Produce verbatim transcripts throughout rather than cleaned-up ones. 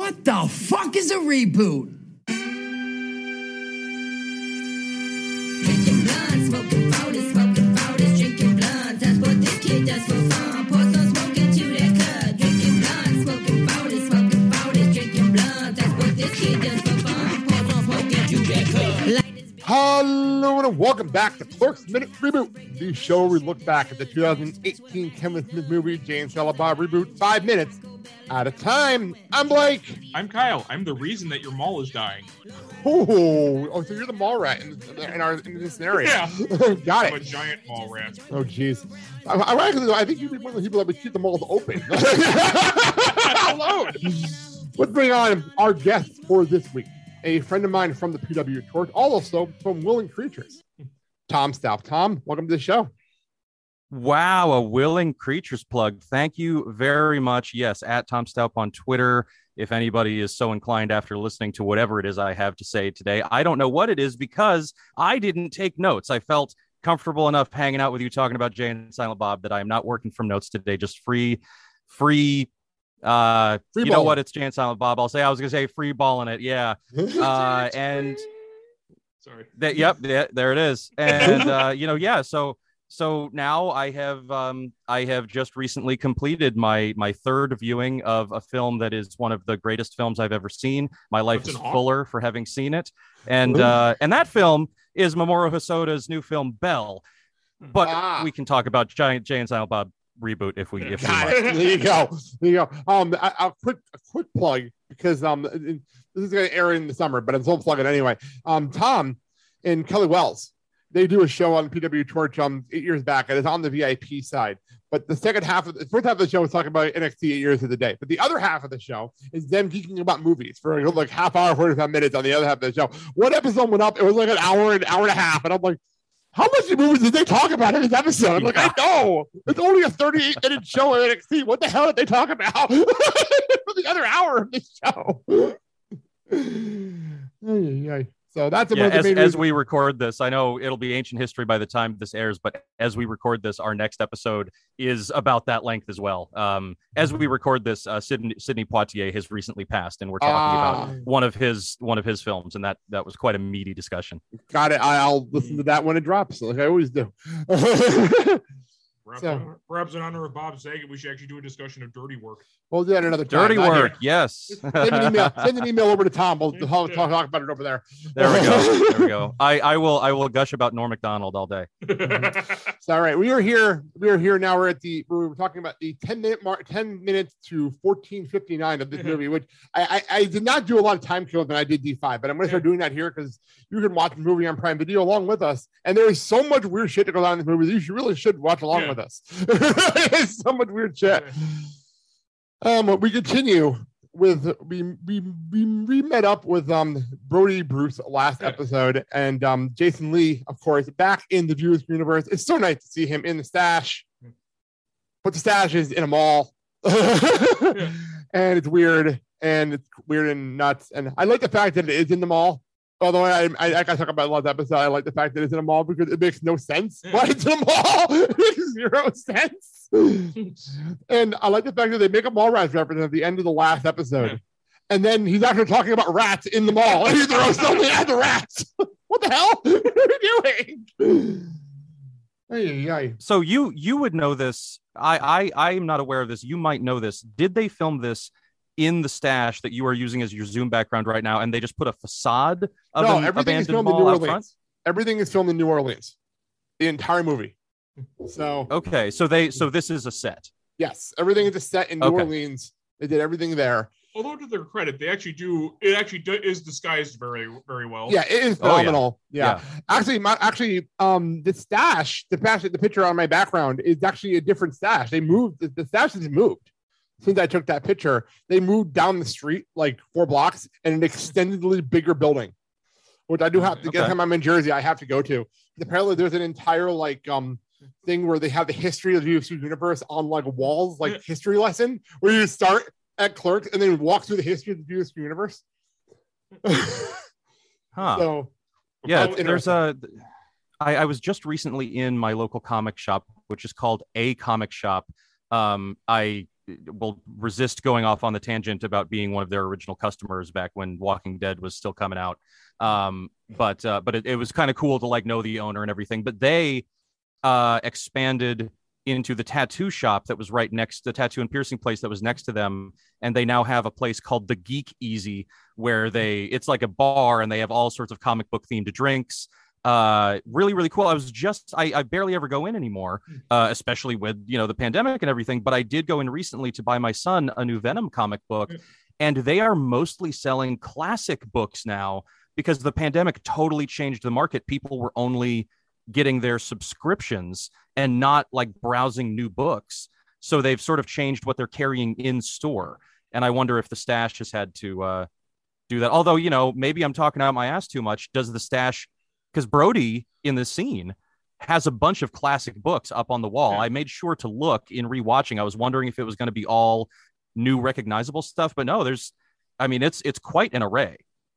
What the fuck is a reboot? Drinking blunt, smoking powders, smoking powders, drinking blunt. That's what this kid does for fun. Pour some smoke into that cut. Drinking blunt, smoking powders, smoking powders, drinking blunt. That's what this kid does for fun. Pour some smoke into that cut. Hello and welcome back to Clerks Minute Reboot, the show where we look back at the two thousand eighteen Kevin Smith movie Jay and Silent Bob Reboot five minutes at a time. I'm Blake. I'm Kyle. I'm the reason that your mall is dying. Oh, oh so you're the mall rat in, in, our, in this scenario. Yeah. Got I'm it. a giant mall rat. Oh, jeez. I, I, actually, I think you'd be one of the people that would keep the malls open. Alone. Let's bring on our guests for this week. A friend of mine from the P W Torch, also from Willing Creatures, Tom Stout. Tom, welcome to the show. Wow, a Willing Creatures plug. Thank you very much. Yes, at Tom Stout on Twitter. If anybody is so inclined after listening to whatever it is I have to say today, I don't know what it is because I didn't take notes. I felt comfortable enough hanging out with you talking about Jay and Silent Bob that I'm not working from notes today. Just free, free. Uh, free you ball. know what? It's Jay and Silent Bob. I'll say I was gonna say free balling it. Yeah. Uh, and sorry. That. Yep. Yeah, there it is. And uh, you know, yeah. So. So now I have um, I have just recently completed my my third viewing of a film that is one of the greatest films I've ever seen. My life That's is an fuller for having seen it, and uh, and that film is Mamoru Hosoda's new film Belle. But Ah. we can talk about Giant Jay and Silent Bob reboot if we if we Got want. it. There you go. There you go. Um, I, I'll quick a quick plug because um, this is going to air in the summer, but I'm still plugging anyway. Um, Tom and Kelly Wells. They do a show on P W Torch um eight years back, and it's on the V I P side. But the second half of the first half of the show is talking about N X T eight years of the day. But the other half of the show is them geeking about movies for like half hour, forty-five minutes on the other half of the show. One episode went up, it was like an hour, an hour and a half, and I'm like, how much movies did they talk about in this episode? I'm like, I know it's only a thirty-eight minute show on N X T. What the hell did they talk about for the other hour of this show? Ay, ay, ay. So that's Yeah, about as, the main as reason. we record this, I know it'll be ancient history by the time this airs, but as we record this, our next episode is about that length as well. Um, as we record this, uh, Sidney, Sidney Poitier has recently passed, and we're talking Ah. about one of his one of his films, and that that was quite a meaty discussion. Got it. I- I'll listen to that when it drops, like I always do. Perhaps, So- perhaps in honor of Bob Saget, we should actually do a discussion of dirty work. We'll do that another time. Dirty Not here. work, yes. Send an email. Send an email over to Tom. We'll talk, talk, talk about it over there. There we go. There we go. I, I will I will gush about Norm Macdonald all day. So, all right, we are here. We are here now. We're at the. We were talking about the ten minute mark, ten minutes to fourteen fifty nine of this movie, which I, I I did not do a lot of time kills when I did D five, but I'm going to start doing that here because you can watch the movie on Prime Video along with us, and there is so much weird shit that goes on in this movie. That you should really should watch along Yeah. with us. There's so much weird shit. Um, we continue with we we we, we met up with um Brody Bruce last episode, and um Jason Lee, of course, back in the Viewers universe. It's so nice to see him in the stash, but the stash is in a mall, and it's weird and it's weird and nuts. And I like the fact that it is in the mall. Although I, I, I can talk about a lot of episode, I like the fact that it's in a mall because it makes no sense why it's in a mall. It makes zero sense. And I like the fact that they make a mall rats reference at the end of the last episode. And then he's actually talking about rats in the mall. And he throws something at the rats. What the hell? What are you doing? Ay, ay, ay. So you you would know this. I I I'm not aware of this. You might know this. Did they film this in the stash that you are using as your Zoom background right now, and they just put a facade of No, an everything is abandoned filmed in New mall out front? Orleans. Everything is filmed in New Orleans. The entire movie. So Okay, so they so this is a set. yes, everything is just set in New Okay. Orleans. They did everything there. Although to their credit, they actually do. It actually do, is disguised very, very well. Yeah, it is Oh, yeah. phenomenal. yeah. Actually, my actually, um, the stash, the stash, the picture on my background is actually a different stash. They moved the, the stash has moved since I took that picture. They moved down the street like four blocks and an extendedly bigger building, which I do have to get Okay. time I'm in Jersey. I have to go to. Apparently, there's an entire like um thing where they have the history of the U F C universe on like walls, like Yeah. history lesson, where you start at Clerks and then walk through the history of the U F C universe. Huh. So yeah, that's there's a. I, I was just recently in my local comic shop, which is called A Comic Shop. Um, I will resist going off on the tangent about being one of their original customers back when Walking Dead was still coming out. Um, but uh, but it, it was kind of cool to like know the owner and everything. But they uh, expanded into the tattoo shop that was right next, the tattoo and piercing place that was next to them, and they now have a place called the Geek Easy, where they it's like a bar and they have all sorts of comic book themed drinks. Uh, really, really cool. I was just I, I barely ever go in anymore, uh, especially with you know the pandemic and everything. But I did go in recently to buy my son a new Venom comic book, and they are mostly selling classic books now because the pandemic totally changed the market. People were only getting their subscriptions and not like browsing new books. So they've sort of changed what they're carrying in store. And I wonder if the Stash has had to uh, do that. Although, you know, maybe I'm talking out my ass too much. Does the Stash, because Brody in the scene has a bunch of classic books up on the wall. I made sure to look in rewatching. I was wondering if it was going to be all new recognizable stuff, but no, there's, I mean, it's, it's quite an array.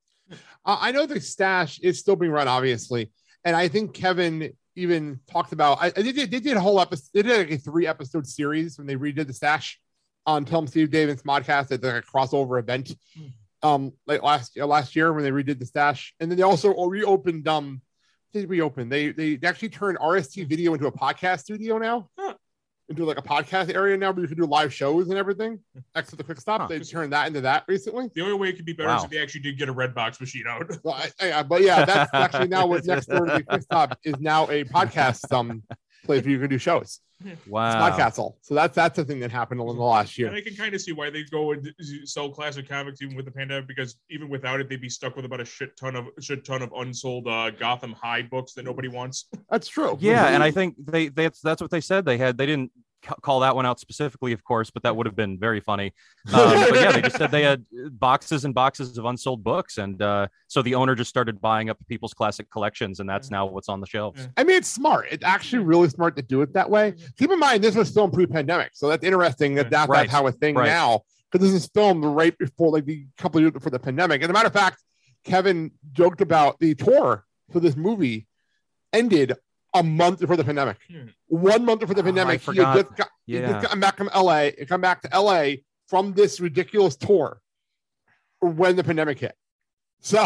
Uh, I know the Stash is still being run, obviously. And I think Kevin even talked about, I, they, did, they did a whole episode, they did like a three episode series when they redid the Stash on Tell 'em Steve Davis Modcast at like a crossover event um, like last, uh, last year when they redid the Stash. And then they also reopened, um, they reopened, they, they actually turned R S T Video into a podcast studio now, huh. into like a podcast area now where you can do live shows and everything. Except the Quick Stop, huh. They turned that into that recently. The only way it could be better wow. is if they actually did get a Redbox machine out. Well, I, I, but yeah, that's actually now what next door to the Quick Stop is now a podcast um place where you can do shows. Wow, it's Podcastle. So that's that's the thing that happened in the last year. And I can kind of see why they go and sell classic comics even with the pandemic, because even without it, they'd be stuck with about a shit ton of shit ton of unsold uh, Gotham High books that nobody wants. That's true. Yeah, and I think they that's that's what they said. They had they didn't call that one out specifically, of course, but that would have been very funny. Um, but yeah, they just said they had boxes and boxes of unsold books, and uh, so the owner just started buying up people's classic collections, and that's now what's on the shelves. I mean, it's smart. It's actually really smart to do it that way. Keep in mind, this was filmed pre-pandemic, so that's interesting that, that right. that's how a thing right. now, because this is filmed right before, like the couple of years before the pandemic. And as a matter of fact, Kevin joked about the tour for this movie ended a month before the pandemic. Hmm. One month before the pandemic, oh, he had just got, yeah. he just come back from L A, come back to L A from this ridiculous tour when the pandemic hit. So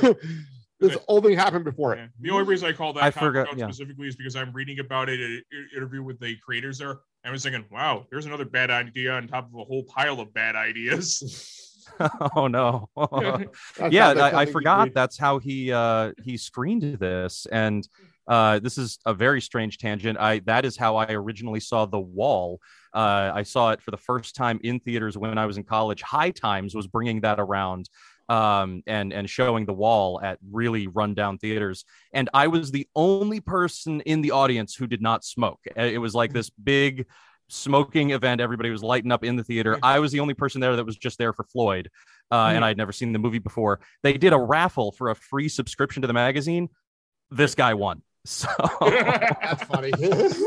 this whole thing happened before yeah. it. The only reason I call that I forgot, out yeah. specifically is because I'm reading about it in an interview with the creators there. And I was thinking, wow, there's another bad idea on top of a whole pile of bad ideas. Oh no. yeah, I, I forgot that's how he uh he screened this. And uh this is a very strange tangent. I that is how I originally saw The Wall. uh I saw it for the first time in theaters when I was in college. High Times was bringing that around um and and showing The Wall at really rundown theaters, and I was the only person in the audience who did not smoke. It was like this big smoking event. Everybody was lighting up in the theater. I was the only person there that was just there for Floyd, uh, and I'd never seen the movie before. They did a raffle for a free subscription to the magazine. This guy won. So that's funny. That's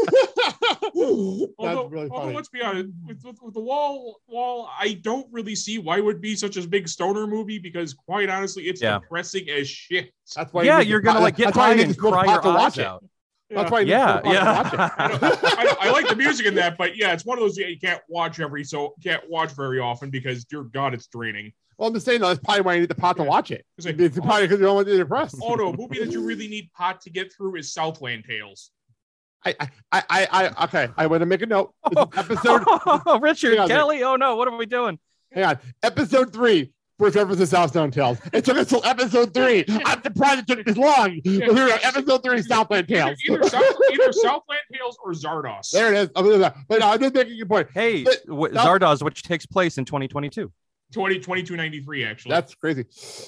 although, really funny. Although, let's be honest, with, with, with the wall, wall, I don't really see why it would be such a big stoner movie, because quite honestly, it's yeah. depressing as shit. That's why yeah, you you're gonna pot, like get high and cry your eyes out. That's why. Yeah, yeah. I, I, I like the music in that, but yeah, it's one of those you can't watch every so can't watch very often because, dear God, it's draining. Well, I'm just saying, that's probably why you need the pot to watch it. It's, like, it's probably because you don't want to be depressed. Oh no, a movie that you really need pot to get through is Southland Tales. I, I, I, I, okay. I want to make a note. This is episode. Oh, Richard Kelly. Oh no, what are we doing? Hang on. Episode three. First reference to Southland Tales. It took us till episode three. I'm surprised it took this long. Yeah. But here we go. Episode three, Southland Tales. Either, South, either Southland Tales or Zardoz. There it is. But no, I'm just making a point. Hey, but, w- Zardoz, which takes place in twenty twenty-two. twenty twenty-two ninety-three, actually. That's crazy.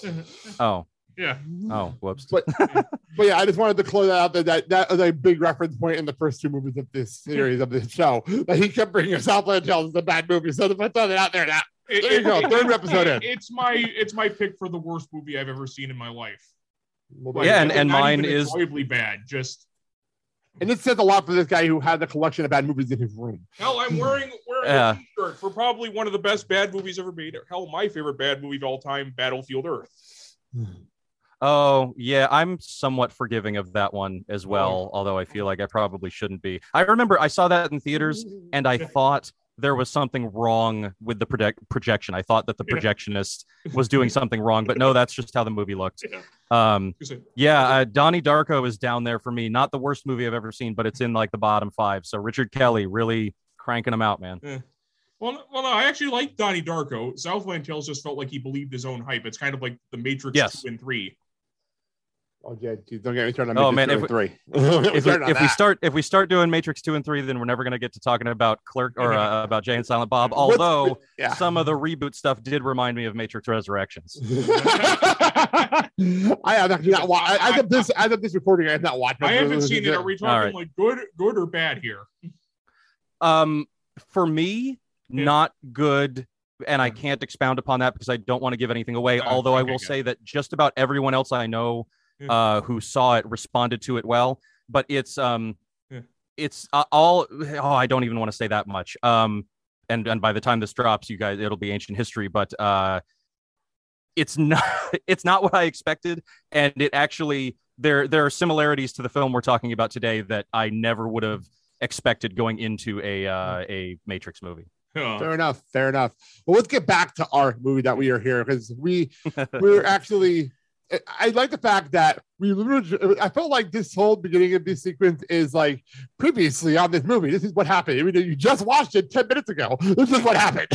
Oh. Yeah. Oh, whoops. But, but yeah, I just wanted to close that out. That, that that was a big reference point in the first two movies of this series of this show. That he kept bringing Southland Tales as a bad movie. So to put something out there, that there you go. Third episode in. It's my it's my pick for the worst movie I've ever seen in my life. Well, yeah, and, and mine is enjoyably bad. Just and it says a lot for this guy who had the collection of bad movies in his room. Hell, I'm wearing wearing yeah. a t-shirt for probably one of the best bad movies ever made. Hell, my favorite bad movie of all time, Battlefield Earth. Oh, yeah, I'm somewhat forgiving of that one as well, although I feel like I probably shouldn't be. I remember I saw that in theaters, and I thought there was something wrong with the project- projection. I thought that the projectionist was doing something wrong, but no, that's just how the movie looked. Um, yeah, uh, Donnie Darko is down there for me. Not the worst movie I've ever seen, but it's in like the bottom five. So Richard Kelly really cranking him out, man. Yeah. Well, well, no, I actually like Donnie Darko. Southland Tales just felt like he believed his own hype. It's kind of like the Matrix yes. two and three. Oh, yeah, geez, don't get me started on oh Matrix man, if we, three. if, we, if we start if we start doing Matrix two and three, then we're never going to get to talking about Clerk or uh, about Jay and Silent Bob. Although yeah. some of the reboot stuff did remind me of Matrix Resurrections. I have actually not watched. As of this, as of this recording, I have not watched. I haven't seen it. Are we talking right. like good, good or bad here? Um, for me, yeah. not good. And I can't expound upon that because I don't want to give anything away. Uh, Although okay, I will say that just about everyone else I know uh, who saw it responded to it well. But it's um, yeah. it's uh, all. Oh, I don't even want to say that much. Um, and and by the time this drops, you guys, it'll be ancient history. But uh, it's not. It's not what I expected, and it actually there there are similarities to the film we're talking about today that I never would have expected going into a uh, a Matrix movie. Oh. Fair enough. Fair enough. Well, let's get back to our movie that we are here because we we're actually. I like the fact that we literally. I felt like this whole beginning of this sequence is like previously on this movie. This is what happened. I mean, you just watched it ten minutes ago. This is what happened.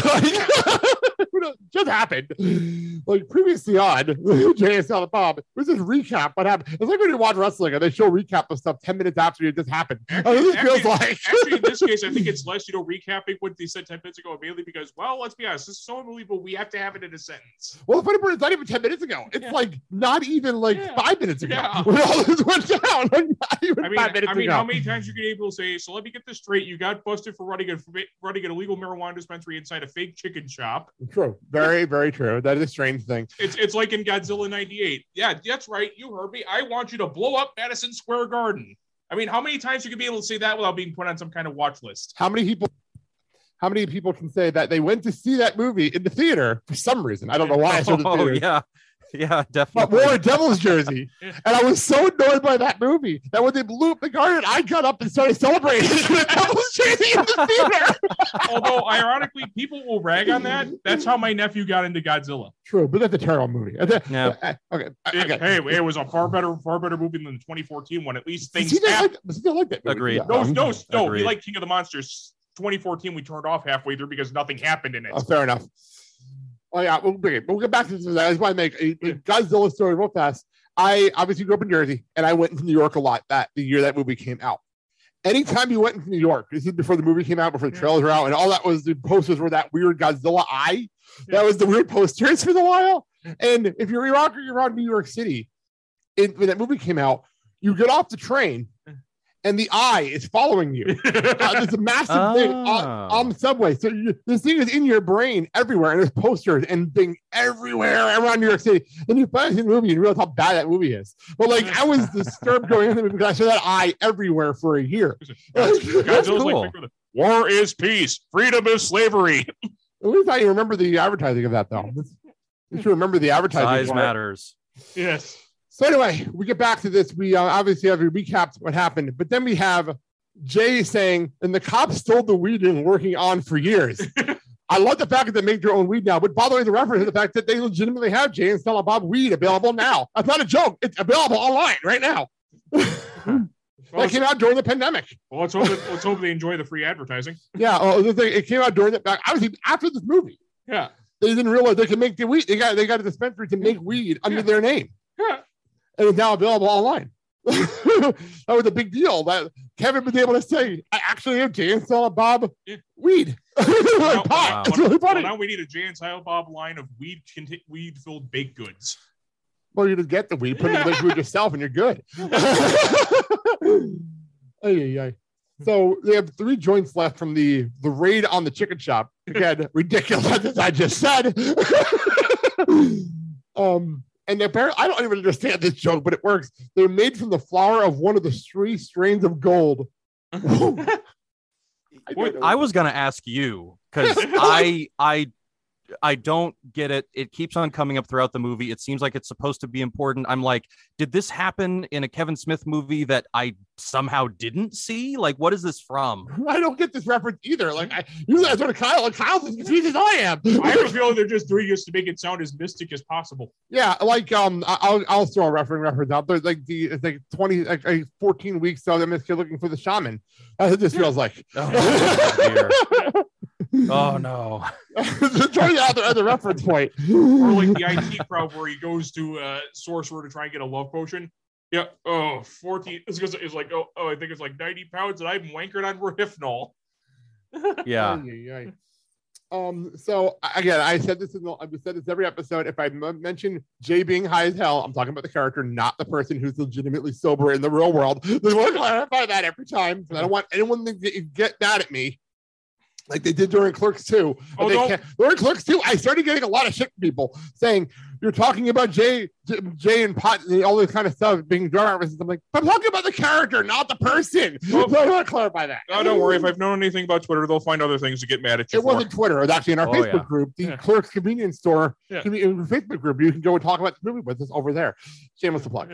Just happened. Like previously on Jay and Silent Bob. This is recap what happened. It's like when you watch wrestling and they show recap of stuff ten minutes after it just happened. Actually, I mean, this actually, feels like actually in this case, I think it's less, you know, recapping what they said ten minutes ago immediately because, well, let's be honest, this is so unbelievable. We have to have it in a sentence. Well, the funny part is not even ten minutes ago. It's yeah. like not even like yeah. five minutes ago. Yeah. When all this went down. Like not even I mean, five minutes I mean, ago. how many times you get able to say, so let me get this straight. You got busted for running a running an illegal marijuana dispensary inside a fake chicken shop. True. Very, very true. That is a strange thing. It's it's like in Godzilla ninety-eight. Yeah, that's right. You heard me. I want you to blow up Madison Square Garden. I mean, how many times you can be able to say that without being put on some kind of watch list? How many people how many people can say that they went to see that movie in the theater for some reason? I don't know why I saw the theater. Oh, yeah. Yeah, definitely. But wore a Devil's jersey. And I was so annoyed by that movie that when they blew up the garden, I got up and started celebrating with a Devil's jersey in the theater. Although, ironically, people will rag on that. That's how my nephew got into Godzilla. True, but that's a terrible movie. Yeah. Okay. It, okay. Hey, it was a far better, far better movie than the twenty fourteen one. At least things. He didn't like, he didn't like that movie. Agreed. No, no, no. Agreed. We like King of the Monsters. twenty fourteen, we turned off halfway through because nothing happened in it. Oh, fair enough. Oh yeah, we'll bring it. But we'll get back to this. I just want to make a, a Godzilla story real fast. I obviously grew up in Jersey, and I went to New York a lot that the year that movie came out. Anytime you went into New York, this is before the movie came out, before the trailers were out, and all that was the posters were that weird Godzilla eye. That was the weird posters for a while. And if you're Iraq or you're around New York City, it, when that movie came out, you get off the train. And the eye is following you. Uh, there's a massive oh. thing on, on the subway. So you, this thing is in your brain everywhere. And there's posters and things everywhere around New York City. And you finally see the movie and you realize how bad that movie is. But like, I was disturbed going into the movie because I saw that eye everywhere for a year. That's, that's cool. Like, war is peace. Freedom is slavery. At least I remember the advertising of that, though. You should remember the advertising. Size matters. Yes. So anyway, we get back to this. We uh, obviously have recapped what happened, but then we have Jay saying, and the cops stole the weed and working on for years. I love the fact that they make their own weed now, but by the way, the reference to the fact that they legitimately have Jay and Silent Bob weed available now. That's not a joke. It's available online right now. Well, that came out during the pandemic. Well, let's hope, it, let's hope they enjoy the free advertising. Yeah, well, the thing, it came out during the, obviously after this movie. Yeah. They didn't realize they could make the weed. They got, they got a dispensary to make weed under yeah. their name. Yeah. And it's now available online. That was a big deal that Kevin was able to say, I actually am Jay and Silent Bob yeah. weed. Like well, pot. Wow. It's really funny. Well, now we need a Jay and Silent Bob line of weed weed filled baked goods. Well, you just get the weed, put it in the food yourself, and you're good. ay, ay, ay. So they have three joints left from the, the raid on the chicken shop. Again, ridiculous as I just said. um And apparently, I don't even understand this joke, but it works. They're made from the flower of one of the three strains of gold. I, I was going to ask you because I I I don't get it. It keeps on coming up throughout the movie. It seems like it's supposed to be important. I'm like, did this happen in a Kevin Smith movie that I somehow didn't see? Like, what is this from? I don't get this reference either. Like, I, you guys are to Kyle. Like, Kyle's as confused as I am. I have a feeling they're just doing this to make it sound as mystic as possible. Yeah, like um, I- I'll I'll throw a reference reference out there. Like the it's like twenty, like, like fourteen weeks of them kid looking for the shaman. That's what this feels like. Oh, dear. Oh no. Try it out there as a reference point. Or like the I T crowd where he goes to uh, Sorcerer to try and get a love potion. Yeah. Oh, fourteen. It's, because it's like, oh, oh, I think it's like ninety pounds and I'm wankered on Rohypnol. Yeah. Ay, ay, ay. Um. So again, I said this in the, I've said this every episode. If I m- mention Jay being high as hell, I'm talking about the character, not the person who's legitimately sober in the real world. I want to clarify that every time. I don't want anyone to get get mad at me. Like they did during Clerks two. Oh, They don't- can't- during Clerks two, I started getting a lot of shit from people saying, you're talking about Jay, J- Jay and Pot and all this kind of stuff being drug references. I'm like, I'm talking about the character, not the person. Well- So I want to clarify that. Oh, don't worry. If I've known anything about Twitter, they'll find other things to get mad at you It for. wasn't Twitter. It was actually in our Oh, Facebook yeah. group, the Yeah. Clerks Convenience Store Yeah. commu- Facebook group. You can go and talk about the movie with us over there. Shameless plug.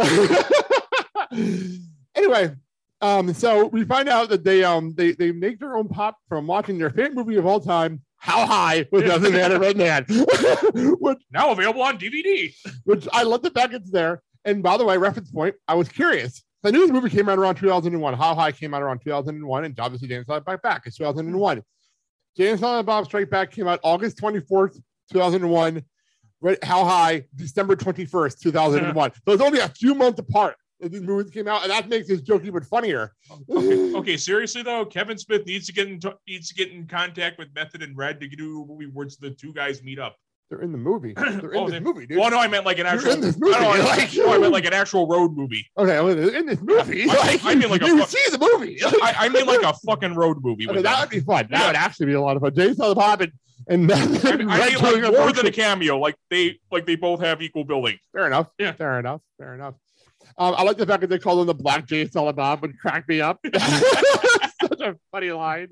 Anyway, um, so we find out that they um they they make their own pop from watching their favorite movie of all time, How High with Nothing Man and Red Man, which Now available on D V D. which I love the fact it's there. And by the way, reference point, I was curious. I knew this movie came out around two thousand one. How High came out around two thousand one, and obviously Jay and Silent Bob Back is two thousand one. Jay and Silent Bob Strike Back came out August twenty-fourth, two thousand one. Right, How High, December twenty-first, two thousand one. So it's only a few months apart that these movies came out, and that makes this joke even funnier. Okay, okay, seriously though, Kevin Smith needs to get in t- needs to get in contact with Method and Red to do a movie where the two guys meet up. They're in the movie. They're in Oh, this they- movie, dude. Well, no, I meant like an You're actual. in this movie, No, no, I, like- no, I meant like an actual road movie. Okay, well, they're in this movie. I- Like, I mean like a you fuck- see the movie. I, I mean like a fucking road movie. Okay, With that them. would be fun. That Yeah. would actually be a lot of fun. Jay Silent Bob and and I mean, I mean Red like doing a more road than a trip. cameo. Like they like they both have equal billing. Fair enough. Yeah. Fair enough. Fair enough. Um, I like the fact that they call him the Black Jay Silent Bob, would crack me up. Such a funny line.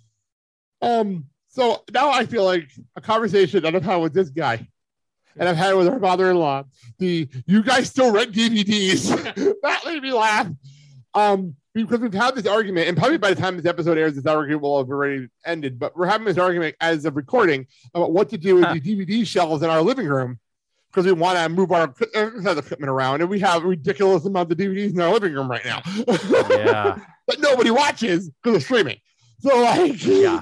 Um, so now I feel like a conversation that I've had with this guy, and I've had with her father-in-law. The you guys still rent D V Ds. That made me laugh. Um, because we've had this argument, and probably by the time this episode airs, this argument will have already ended. But we're having this argument as of recording about what to do with the D V D shelves in our living room because we want to move our uh, equipment around, and we have a ridiculous amount of D V Ds in our living room right now. Yeah. But nobody watches because of streaming. So like, Yeah.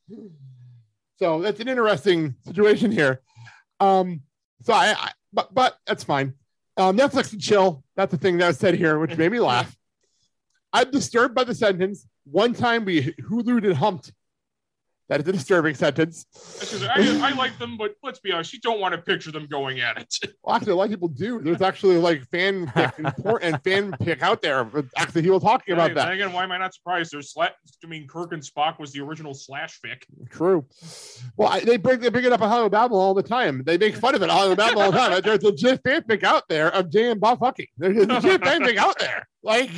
So that's an interesting situation here. Um, so I, I but but that's fine. Um, Netflix and chill. That's the thing that was said here, which made me laugh. I'm disturbed by the sentence. One time we Hulu'd and humped. That is a disturbing sentence. Because I, I like them, but let's be honest, you don't want to picture them going at it. Well, actually, a lot of people do. There's actually like fan pick and, por- and fan pick out there. But actually, he was talking about Hey, that. then again, why am I not surprised? There's sla- I mean, Kirk and Spock was the original slash fic. True. Well, I, they bring they bring it up on Hollywood Babble all the time. They make fun of it on Hollywood Babble all the time. There's a legit fanfic out there of Jay and Bob fucking. There's a legit fanfic out there. Like,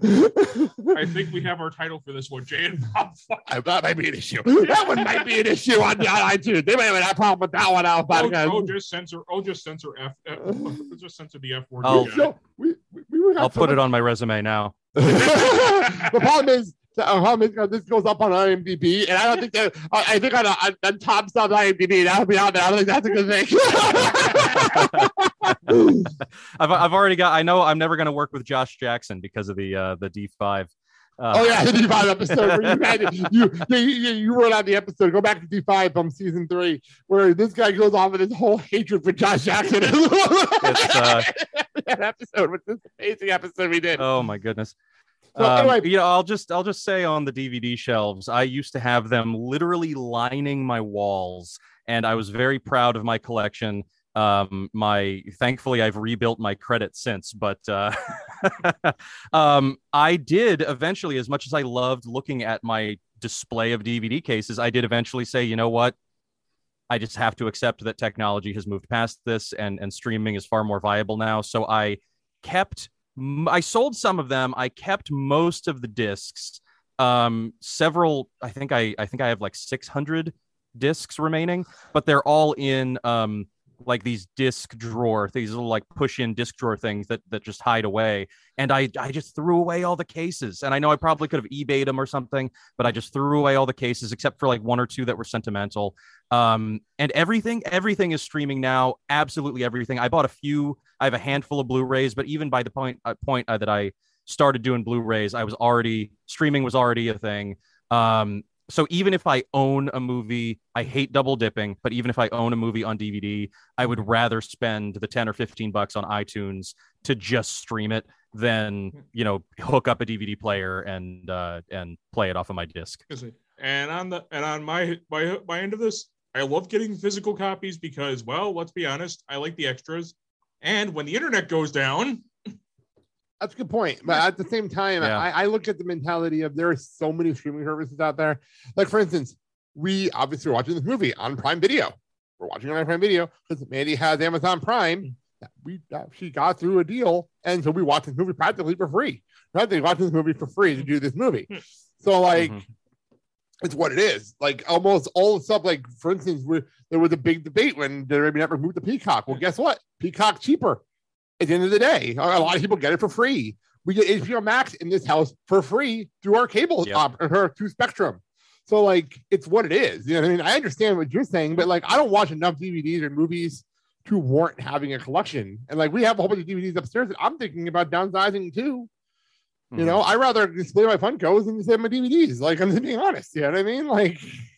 I think we have our title for this one, Jay and Bob. Fuck. that might be an issue. That one might be an issue on, on iTunes. They may have a problem with that one out. Oh, But, oh, just censor. Oh, just censor F. F just censor the F word. Oh. You got so we we, we were I'll put it on my resume now. The problem is, the problem is uh, this goes up on IMDb, and I don't think that I, I think on, on, on top stuff IMDb that'll be out there. I don't think that's a good thing. I've I've already got. I know I'm never going to work with Josh Jackson because of the uh, the D five. Uh, Oh yeah, the D five episode where you had you you, you you wrote out the episode. Go back to D five from season three, where this guy goes off with his whole hatred for Josh Jackson. It's, uh, that episode was this amazing episode we did. Oh my goodness. So Um, anyway- you know, I'll just I'll just say on the D V D shelves, I used to have them literally lining my walls, and I was very proud of my collection. Um, my thankfully I've rebuilt my credit since, but uh, um, I did eventually, as much as I loved looking at my display of D V D cases, I did eventually say, you know what? I just have to accept that technology has moved past this, and and streaming is far more viable now. So I kept. I sold some of them. I kept most of the discs. Um, several. I think I. I think I have like six hundred discs remaining, but they're all in um like these disc drawer, these little like push in disc drawer things that that just hide away. And I I just threw away all the cases. And I know I probably could have eBayed them or something, but I just threw away all the cases except for like one or two that were sentimental. Um, and everything, everything is streaming now. Absolutely everything. I bought a few. I have a handful of Blu-rays, but even by the point uh, point uh, that I started doing Blu-rays, I was already streaming was already a thing. Um, So even if I own a movie, I hate double dipping, but even if I own a movie on D V D, I would rather spend the ten or fifteen bucks on iTunes to just stream it than, you know, hook up a D V D player and uh, and play it off of my disc. And on the and on my my my end of this, I love getting physical copies because, well, let's be honest, I like the extras. And when the internet goes down, that's a good point. But at the same time, Yeah. I, I look at the mentality of there are so many streaming services out there. Like, for instance, we obviously are watching this movie on Prime Video. We're watching it on Prime Video because Mandy has Amazon Prime. That we that she got through a deal, and so we watch this movie practically for free. Practically watching this movie for free to do this movie. So, like, Mhm. it's what it is. Like, almost all the stuff. Like, for instance, we, there was a big debate when the Arabian Network moved to Peacock. Well, guess what? Peacock cheaper. At the end of the day, a lot of people get it for free. We get H B O Max in this house for free through our cable, Yep. op- or through Spectrum. So, like, it's what it is. You know what I mean? I understand what you're saying, but like, I don't watch enough D V Ds or movies to warrant having a collection. And like, we have a whole bunch of D V Ds upstairs that I'm thinking about downsizing too. You Mhm. know, I rather display my Funkos than display my D V Ds. Like, I'm just being honest. You know what I mean? Like,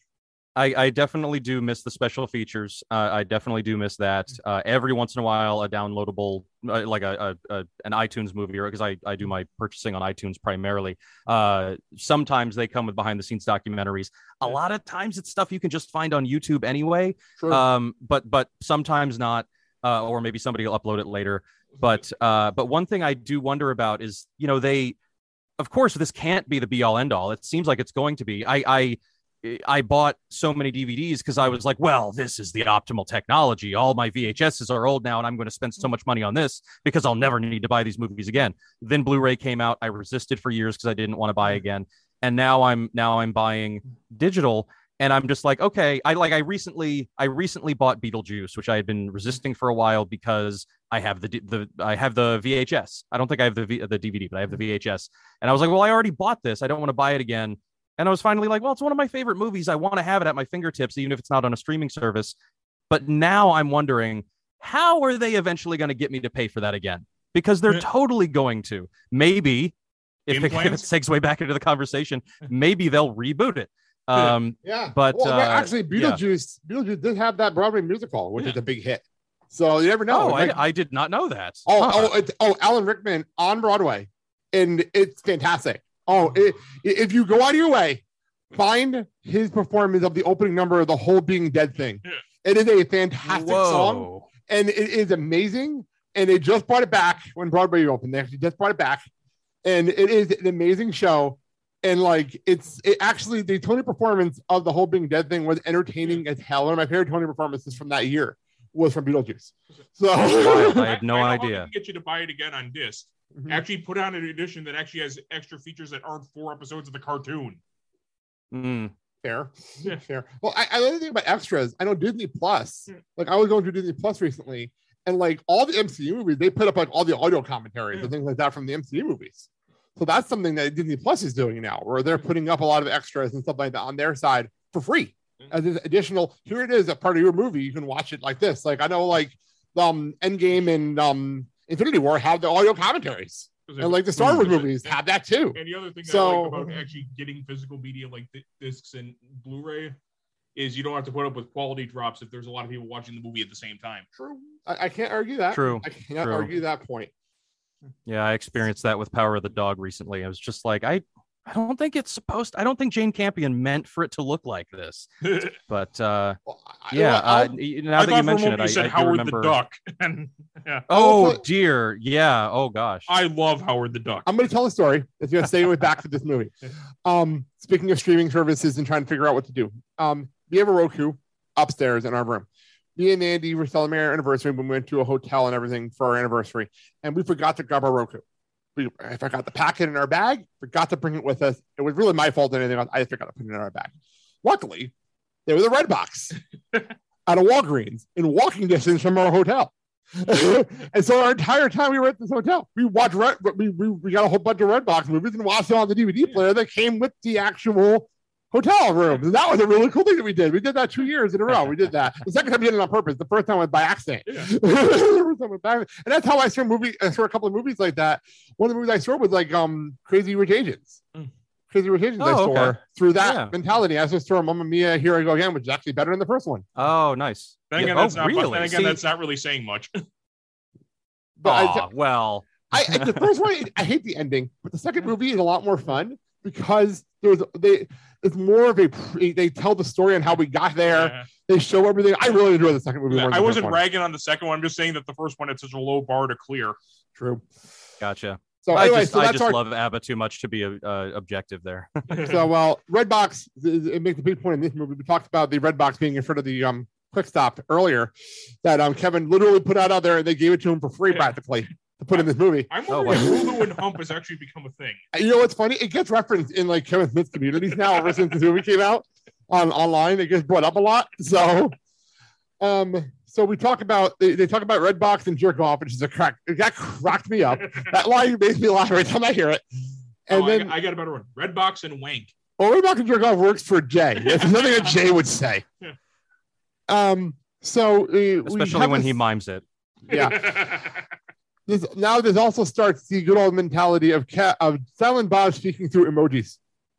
I, I definitely do miss the special features. Uh, I definitely do miss that. Uh, every once in a while, a downloadable, uh, like a, a, a an iTunes movie, or because I, I do my purchasing on iTunes primarily. Uh, sometimes they come with behind the scenes documentaries. A lot of times it's stuff you can just find on YouTube anyway. sure. Um, but but sometimes not, uh, or maybe somebody will upload it later. But uh, but one thing I do wonder about is, you know, they, of course, this can't be the be all end all. It seems like it's going to be. I I. I bought so many D V Ds because I was like, well, this is the optimal technology. All my V H Ss are old now, and I'm going to spend so much money on this because I'll never need to buy these movies again. Then Blu-ray came out. I resisted for years because I didn't want to buy again. And now I'm now I'm buying digital, and I'm just like, okay, I like I recently I recently bought Beetlejuice, which I had been resisting for a while because I have the the I have the V H S. I don't think I have the v, the D V D, but I have the V H S. And I was like, well, I already bought this. I don't want to buy it again. And I was finally like, well, it's one of my favorite movies. I want to have it at my fingertips, even if it's not on a streaming service. But now I'm wondering, how are they eventually going to get me to pay for that again? Because they're Yeah. totally going to. Maybe, if it, if it Implants? segues back into the conversation, maybe they'll reboot it. Yeah. Um, Yeah, But, well, uh, actually, Beetlejuice, Beetlejuice did have that Broadway musical, which Yeah. is a big hit. So you never know. oh, It might- I, I did not know that. oh, Huh. oh, it's, oh, Alan Rickman on Broadway, and it's fantastic. Oh, it, if you go out of your way, find his performance of the opening number of the whole Being Dead thing. Yeah. It is a fantastic song, Whoa. and it is amazing. And they just brought it back when Broadway opened. They actually just brought it back, and it is an amazing show. And like, it's it actually the Tony performance of the whole Being Dead thing was entertaining as hell. One of my favorite Tony performances from that year was from Beetlejuice. So Wild. I had no I know how idea. they can get you to buy it again on disc. Mhm. Actually, put out an edition that actually has extra features that aren't four episodes of the cartoon. Mm. Fair, Yeah. fair. Well, I, I love the thing about extras. I know Disney Plus. Yeah. Like, I was going through Disney Plus recently, and like all the M C U movies, they put up like all the audio commentaries Yeah. and things like that from the M C U movies. So that's something that Disney Plus is doing now, where they're putting up a lot of extras and stuff like that on their side for free Yeah. as an additional. Here it is, a part of your movie. You can watch it like this. Like, I know, like um, Endgame and um, Infinity War have the audio commentaries, and like the Star Wars Mm. movies have that too. And the other thing that I So- like about actually getting physical media like th- discs and Blu-ray is you don't have to put up with quality drops if there's a lot of people watching the movie at the same time. True. I, I can't argue that. True. I cannot True. argue that point. Yeah, I experienced that with Power of the Dog recently. I was just like, I, I don't think it's supposed. I don't think Jane Campion meant for it to look like this. But uh, Well, I- yeah, I'll- uh, y- now I that thought you for a mention moment it, I, you said I do Howard remember. the Duck. And yeah, Oh I'll put- dear, yeah. Oh gosh. I love Howard the Duck. I'm going to tell a story that's going to stay with back to this movie. Um, speaking of streaming services and trying to figure out what to do, um, we have a Roku upstairs in our room. Me and Andy were celebrating our anniversary when we went to a hotel and everything for our anniversary, and we forgot to grab our Roku. We I forgot to pack it in our bag, forgot to bring it with us. It was really my fault than anything else. I just forgot to put it in our bag. Luckily, They were the Red Box at a Walgreens in walking distance from our hotel. And so our entire time we were at this hotel, we watched Red, we, we, we got a whole bunch of Redbox movies and watched them on the D V D player that came with the actual hotel room. And that was a really cool thing that we did. We did that two years in a row. We did that. The second time we did it on purpose. The first time was by accident. Yeah. The first time was by, and that's how I saw a movie. I saw a couple of movies like that. One of the movies I saw was like um Crazy Rich Asians. Mm. Crazy Rich Asians. Oh, I saw okay. through that yeah. mentality. I just saw Mamma Mia, Here I Go Again, which is actually better than the first one. Oh, nice. Then again, yeah. that's oh, not, really? Then again, See, that's not really saying much. But oh, I, well, I, I the first one, I hate the ending, but the second movie is a lot more fun because there's they. It's more of a pre, they tell the story on how we got there. Yeah. They show everything. I really enjoy the second movie. Yeah, more I wasn't ragging on the second one. I'm just saying that the first one had such a low bar to clear. True. Gotcha. So I anyway, just, so I that's just our, love ABBA too much to be uh, objective there. So well, Redbox, it makes a big point in this movie. We talked about the Redbox being in front of the um Quick Stop earlier, that um Kevin literally put out out there, and they gave it to him for free yeah. practically. To put in this movie. I'm wondering oh, wow. if Hulu and Hump has actually become a thing. You know what's funny? It gets referenced in like Kevin Smith's communities now ever since this movie came out on online. It gets brought up a lot. So um so we talk about they, they talk about Redbox and jerk off, which is a crack. It got cracked me up. That line makes me laugh every time I hear it. And oh, then I got, I got a better one. Redbox and wank. Well, Redbox and jerk off works for Jay. It's something that Jay would say. Um so uh, especially when this, he mimes it. Yeah. This, now this also starts the good old mentality of cat of Silent Bob speaking through emojis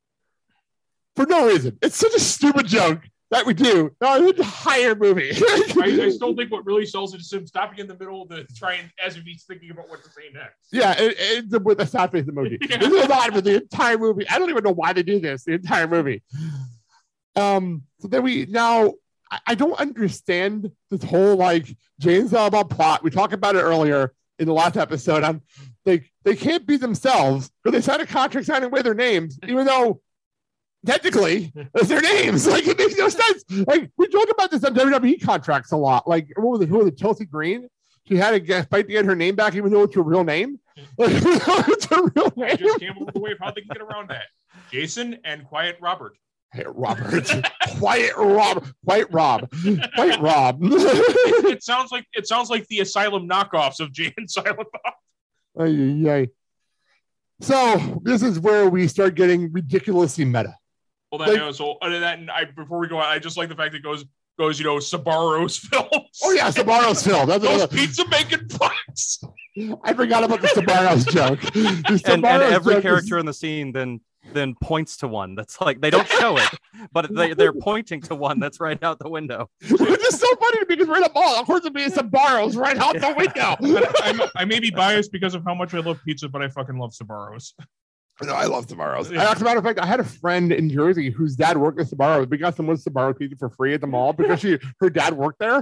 for no reason. It's such a stupid joke that we do. No, the entire movie. I, I still think what really sells it is him stopping in the middle to try and as if he's thinking about what to say next. Yeah, it, it's with a sad face emoji. Yeah. This is not with the entire movie. I don't even know why they do this. The entire movie. Um. So then we now. I, I don't understand this whole like James Silent plot. We talked about it earlier. In the last episode, I'm like, they can't be themselves because they signed a contract signing away their names, even though technically it's their names. Like, it makes no sense. Like, we joke about this on W W E contracts a lot. Like, what was it? Who was it? Chelsea Green? She had to get, fight to get her name back, even though it's her real name. Like, it's her real name. I just came up with a way of how they can get around that. Jason and Quiet Robert. Hey, Robert, Quiet Rob, Quiet Rob, Quiet Rob. it, it sounds like it sounds like the Asylum knockoffs of Jay and Silent Bob. Ay, ay, ay. So this is where we start getting ridiculously meta. Well, that like, so other than that, and I before we go on, I just like the fact that it goes goes you know Sabaro's films. Oh yeah, Sabaro's film. That's those a, pizza making fucks. I forgot about the Sabaro's joke. The Sabaro's and, and every character is... in the scene then. then points to one that's like they don't show it, but they, they're pointing to one that's right out the window. Which is so funny to me because we're in a mall. Of course, it'd be some Sabaros right out the window. I, I may be biased because of how much I love pizza, but I fucking love Sabaros. No, I love Sabaros. Yeah. As a matter of fact, I had a friend in Jersey whose dad worked at Sabaros. We got some Sabaros pizza for free at the mall because she her dad worked there.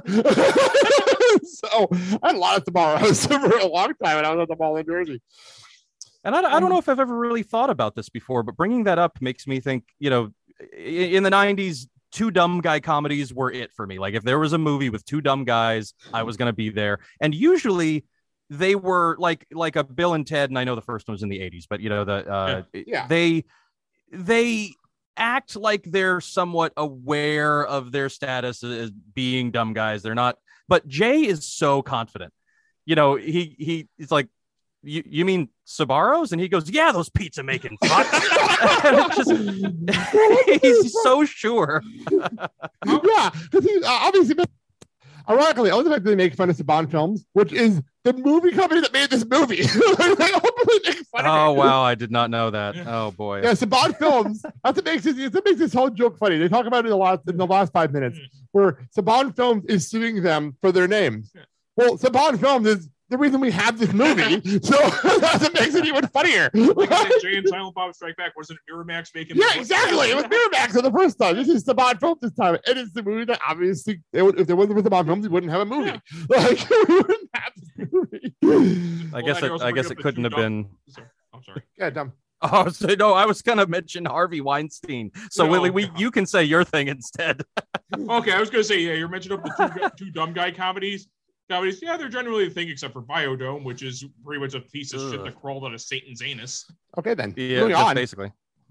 So I had a lot of Sabaros for a long time when I was at the mall in Jersey. And I, I don't know if I've ever really thought about this before, but bringing that up makes me think, you know, in the nineties, two dumb guy comedies were it for me. Like if there was a movie with two dumb guys, I was going to be there. And usually they were like like a Bill and Ted. And I know the first one was in the eighties, but, you know, the uh, yeah. they they act like they're somewhat aware of their status as being dumb guys. They're not. But Jay is so confident. You know, he he it's like, You you mean Sabaros? And he goes, yeah, those pizza making fucks. And it's just, he's so sure. Yeah, because he's uh, obviously. Ironically, I love the fact that they make fun of Saban Films, which is the movie company that made this movie. They openly make fun oh of it. Wow, I did not know that. Oh boy. Yeah, Saban Films. That's what makes this. That makes this whole joke funny. They talk about it in the last in the last five minutes, where Saban Films is suing them for their names. Well, Saban Films is the reason we have this movie, so that's what makes it even funnier. Like I said, Jay and Silent Bob Strike Back, wasn't it Miramax making? Yeah, exactly. It was Miramax for the first time. This is Saban Films this time. It is the movie that obviously, it would, if there wasn't Saban Films, we wouldn't have a movie. Yeah. Like we wouldn't have this movie. I well, guess it. I guess it couldn't have dumb... been. I'm sorry. Yeah, dumb. Oh, so no, I was gonna mention Harvey Weinstein. So no, Willie, we you can say your thing instead. Okay, I was gonna say yeah. You're mentioning up the two, two dumb guy comedies. Comedies, yeah, they're generally the thing except for Biodome, which is pretty much a piece of Ugh. shit that crawled out of Satan's anus. Okay, then. Yeah, just on. basically.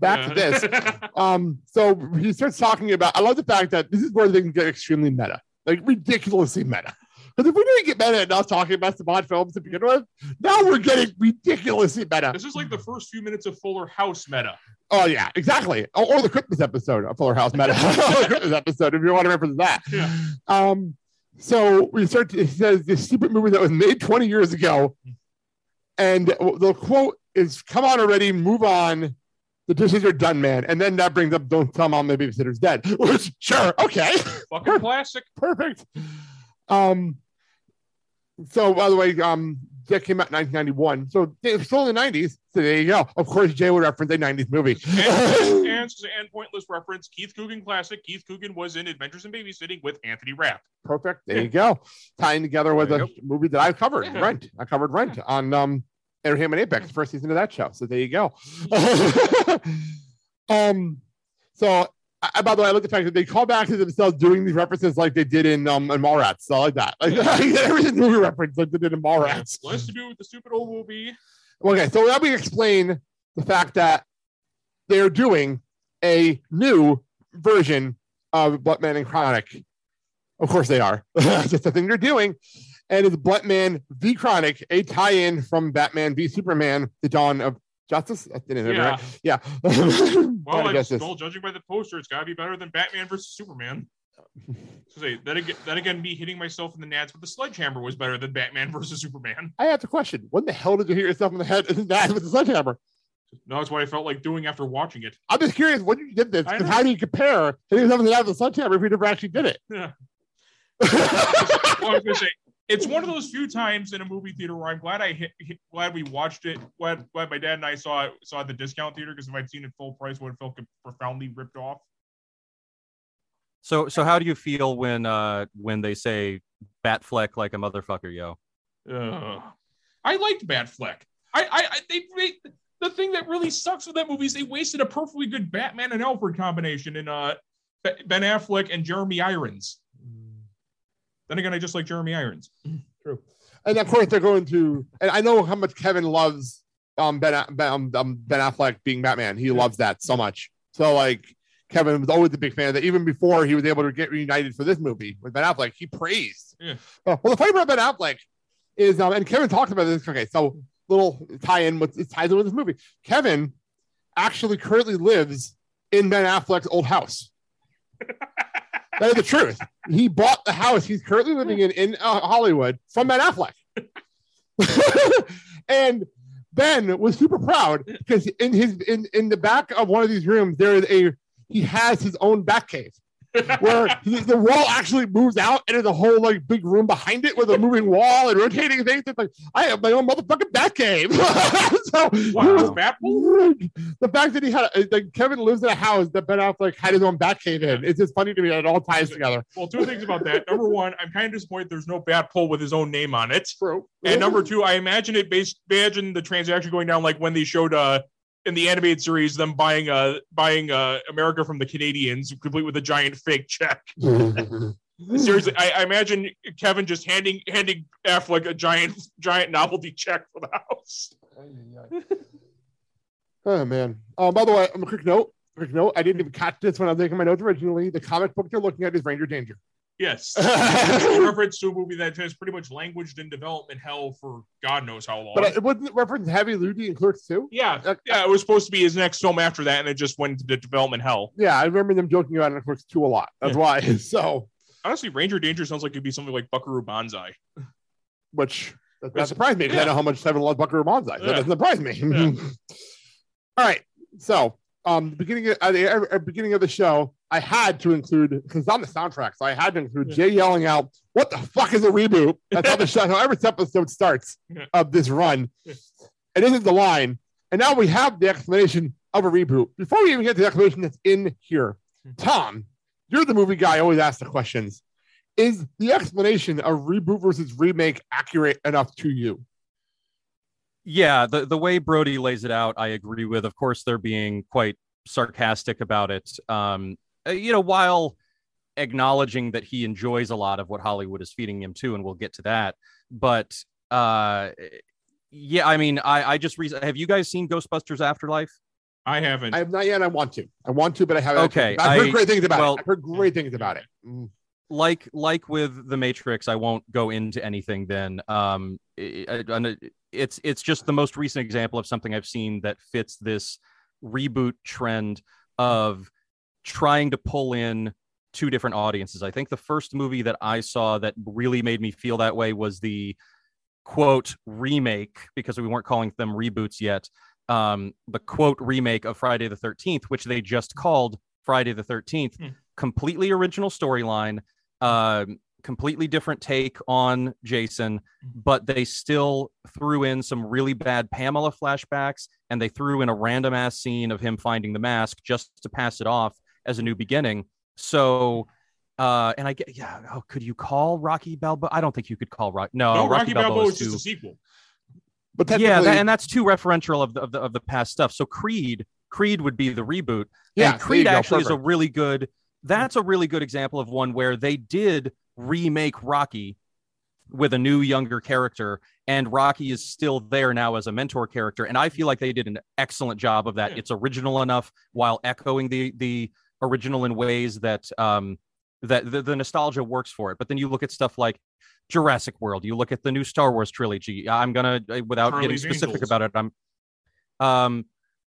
back Yeah. to this. Um, so he starts talking about. I love the fact that this is where they can get extremely meta, like ridiculously meta. Because if we didn't get meta enough talking about the Bond films to begin with, now we're getting ridiculously meta. This is like the first few minutes of Fuller House meta. Oh yeah, exactly. Or, or the Christmas episode of Fuller House meta. The Christmas episode, if you want to reference that. Yeah. Um, so we start. To, it says this stupid movie that was made twenty years ago, and the quote is, "Come on already, move on. The dishes are done, man." And then that brings up, "Don't tell mom my babysitter's dead." Which, sure, okay, Fucking classic. perfect. Um. So by the way, um, that came out in nineteen ninety-one. So it's still in the nineties. So there you go. Of course, Jay would reference a nineties movie. And, and, and pointless reference, Keith Coogan classic. Keith Coogan was in Adventures in Babysitting with Anthony Rapp. Perfect. There you go. Tying together with There a you movie that I covered, Yeah. Rent. I covered Rent on um Entertainment Apex, first season of that show. So there you go. um, so I, by the way, I like the fact that they call back to themselves doing these references like they did in um in Mallrats. So I like that. Like everything movie reference like they did in Mallrats. Less to do with the stupid old movie. Okay, so let me explain the fact that they're doing a new version of Batman and Chronic. Of course they are. That's just the thing they're doing. And it's Batman v Chronic, a tie-in from Batman v Superman, The Dawn of Justice. I didn't know, Yeah. right? Yeah. Well, I like, guess this. well, judging by the poster, it's got to be better than Batman versus Superman. So say then again, then again, me hitting myself in the nads with the sledgehammer was better than Batman versus Superman. I have to question, when the hell did you hit yourself in the head in that with the sledgehammer? No, that's what I felt like doing after watching it. I'm just curious when you did this, I because know. how do you compare hitting yourself in the head with a sledgehammer if you never actually did it? Yeah. Well, I was gonna say it's one of those few times in a movie theater where I'm glad I hit, hit glad we watched it. Glad, glad my dad and I saw it saw it at the discount theater, because if I'd seen it full price, I would have felt profoundly ripped off. So so how do you feel when uh when they say Batfleck like a motherfucker, yo? Ugh. I liked Batfleck. I, I, I they, they the thing that really sucks with that movie is they wasted a perfectly good Batman and Alfred combination in uh Ben Affleck and Jeremy Irons. Then again, I just like Jeremy Irons. True. And of course, they're going to, and I know how much Kevin loves um, Ben, Ben, um, um, Ben Affleck being Batman. He loves that so much. So, like, Kevin was always a big fan of that. Even before he was able to get reunited for this movie with Ben Affleck, he praised. Yeah. Uh, well, the funny part about Ben Affleck is, um, and Kevin talked about this. Okay, so little tie-in with it ties in with this movie. Kevin actually currently lives in Ben Affleck's old house. That is the truth. He bought the house he's currently living in in uh, Hollywood from Ben Affleck. And Ben was super proud because in his in, in the back of one of these rooms, there is a he has his own back cave where he, the wall actually moves out and there's a whole like big room behind it with a moving wall and rotating things. It's like, I have my own motherfucking back cave. So Wow. Batpool? the fact that he had a, like Kevin lives in a house that Ben Affleck had his own back cave in. It's just funny to me that it all ties together. Well, two things about that. Number one, I'm kind of disappointed there's no Batpole with his own name on it. True. And number two, I imagine it based imagine the transaction going down like when they showed uh in the animated series them buying uh buying uh America from the Canadians, complete with a giant fake check. Seriously, I, I imagine Kevin just handing handing Affleck a giant giant novelty check for the house. Oh man. Oh, by the way, um, a quick note. Quick note. I didn't even catch this when I was making my notes originally. The comic book they're looking at is Ranger Danger. Yes. In reference to a movie that has pretty much languished in development hell for God knows how long. But it wasn't reference Heavy Ludi and Clerks too. yeah, yeah, it was supposed to be his next film after that, and it just went into development hell. Yeah, I remember them joking about it in Clerks two a lot. That's Yeah. why. So, Honestly, Ranger Danger sounds like it'd be something like Buckaroo Banzai. which that, that It's- surprised me because I yeah. know how much Kevin loves Buckaroo Banzai. So Yeah. that doesn't surprise me. Yeah. All right. So, um, the beginning of, at the at the beginning of the show, I had to include because on the soundtrack, so I had to include Yeah. Jay yelling out, "What the fuck is a reboot?" That's how the show, how every episode starts Yeah. of this run. Yeah. And this is the line. And now we have the explanation of a reboot. Before we even get to the explanation that's in here, Tom, you're the movie guy. I always ask the questions. Is the explanation of reboot versus remake accurate enough to you? Yeah, the, the way Brody lays it out, I agree with. Of course, they're being quite sarcastic about it. Um, uh, you know, while acknowledging that he enjoys a lot of what Hollywood is feeding him too, and we'll get to that. But uh, yeah, I mean, I, I just re- have you guys seen Ghostbusters Afterlife? I haven't. I have not yet. I want to. I want to, but I haven't. Okay, I've heard I- great things about well- it. I've heard great things about it. Mm. like like with the Matrix, I won't go into anything then. Um, it, it- it's it's just the most recent example of something I've seen that fits this reboot trend of trying to pull in two different audiences. I think the first movie that I saw that really made me feel that way was the quote remake, because we weren't calling them reboots yet. Um, the quote remake of Friday the thirteenth, which they just called Friday the thirteenth. Hmm. Completely original storyline, uh, completely different take on Jason, but they still threw in some really bad Pamela flashbacks, and they threw in a random ass scene of him finding the mask just to pass it off as a new beginning. So, uh, and I get, yeah, oh, could you call Rocky Balboa? I don't think you could call Rocky. No, no, Rocky, Rocky Balboa Balboa is is just too. a sequel. But Yeah, technically- that, and that's too referential of the, of the of the past stuff. So Creed, Creed would be the reboot. yeah, and Creed there you go, actually is a perfect. really good. That's a really good example of one where they did remake Rocky with a new younger character, and Rocky is still there now as a mentor character, and I feel like they did an excellent job of that. Yeah. It's original enough while echoing the the original in ways that um that the, the nostalgia works for it. But then you look at stuff like Jurassic World, you look at the new Star Wars trilogy. I'm gonna, without Charlie's getting specific Angels. about it, I'm um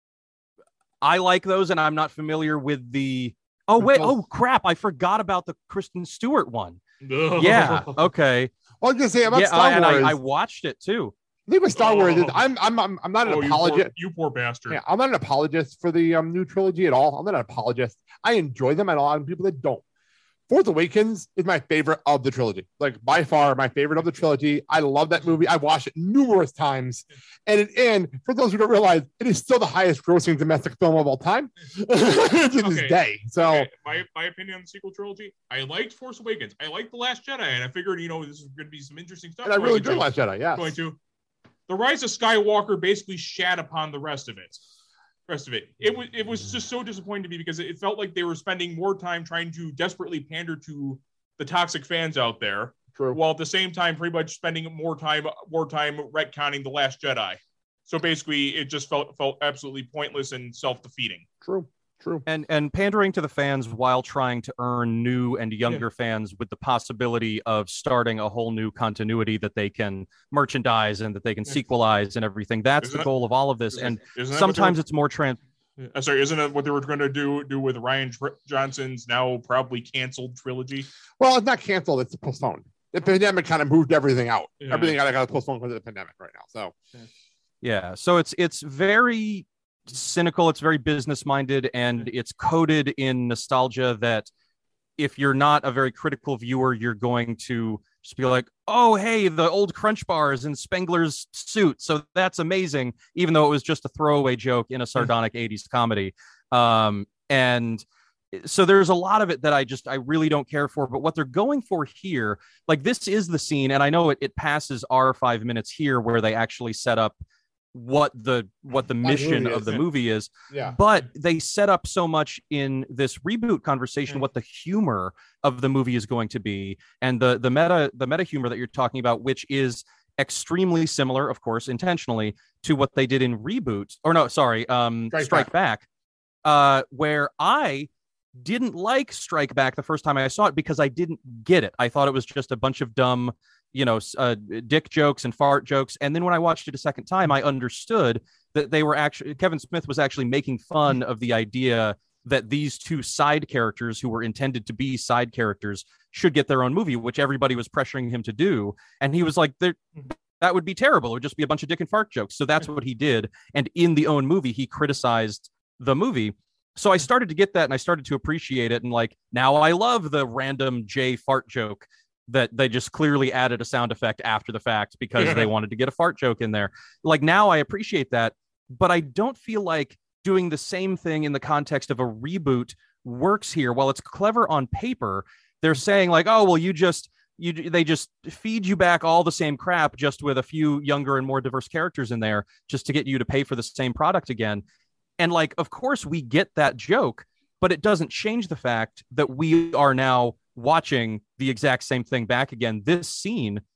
I like those, and I'm not familiar with the oh wait Well- oh crap, I forgot about the Kristen Stewart one. Yeah, okay. Well, I was gonna say about Yeah, Star I, and Wars. I, I watched it too. the thing with Star Wars is Oh. I'm I'm I'm, I'm not an Oh, you apologist. poor, you poor bastard. Yeah, I'm not an apologist for the um, new trilogy at all. I'm not an apologist. I enjoy them, and a lot of people that don't. Force Awakens is my favorite of the trilogy, like by far my favorite of the trilogy. I love that movie. I watched it numerous times, and it, and for those who don't realize, it is still the highest grossing domestic film of all time to this Okay. day. So Okay, my, my opinion on the sequel trilogy, I liked Force Awakens. I liked The Last Jedi, and I figured, you know, this is going to be some interesting stuff. and I going really into- enjoyed Last Jedi. Yes. Going to. The Rise of Skywalker basically shat upon the rest of it. Rest of it. It was it was just so disappointing to me because it felt like they were spending more time trying to desperately pander to the toxic fans out there, True. while at the same time pretty much spending more time more time retconning The Last Jedi. So basically, it just felt felt absolutely pointless and self-defeating. True. True. And and pandering to the fans while trying to earn new and younger fans with the possibility of starting a whole new continuity that they can merchandise and that they can Yeah. sequelize and everything. That's Isn't the it- goal of all of this. And Isn't that sometimes what it's more trans. they were, uh, sorry, isn't it what they were going to do do with Ryan Tr- Johnson's now probably canceled trilogy? Well, it's not canceled. It's postponed. The pandemic kind of moved everything out. Yeah. Everything got, got postponed because of the pandemic right now. So Yeah. So it's it's very cynical, it's very business minded, and it's coded in nostalgia that if you're not a very critical viewer, you're going to just be like, oh, hey, the old Crunch bars in Spengler's suit. So that's amazing, even though it was just a throwaway joke in a sardonic eighties comedy. Um, and so there's a lot of it that I just, I really don't care for. But what they're going for here, like this is the scene, and I know it, it passes our five minutes here where they actually set up what the what the mission movie of is, the yeah. movie is. yeah. But they set up so much in this reboot conversation Mm. what the humor of the movie is going to be, and the the meta the meta humor that you're talking about, which is extremely similar, of course, intentionally to what they did in Reboot, or no, sorry, um, Strike Strike, Back, uh, where I didn't like Strike Back the first time I saw it because I didn't get it. I thought it was just a bunch of dumb, you know, uh, dick jokes and fart jokes. And then when I watched it a second time, I understood that they were actually, Kevin Smith was actually making fun of the idea that these two side characters who were intended to be side characters should get their own movie, which everybody was pressuring him to do. And he was like, "There- that would be terrible. It would just be a bunch of dick and fart jokes." So that's what he did. And in the own movie, he criticized the movie. So I started to get that, and I started to appreciate it. And like, now I love the random J fart joke that they just clearly added a sound effect after the fact because they wanted to get a fart joke in there. Like, now I appreciate that, but I don't feel like doing the same thing in the context of a reboot works here. While it's clever on paper, they're saying like, oh, well, you just, you, they just feed you back all the same crap, just with a few younger and more diverse characters in there, just to get you to pay for the same product again. And like, of course we get that joke, but it doesn't change the fact that we are now watching the exact same thing back again. This scene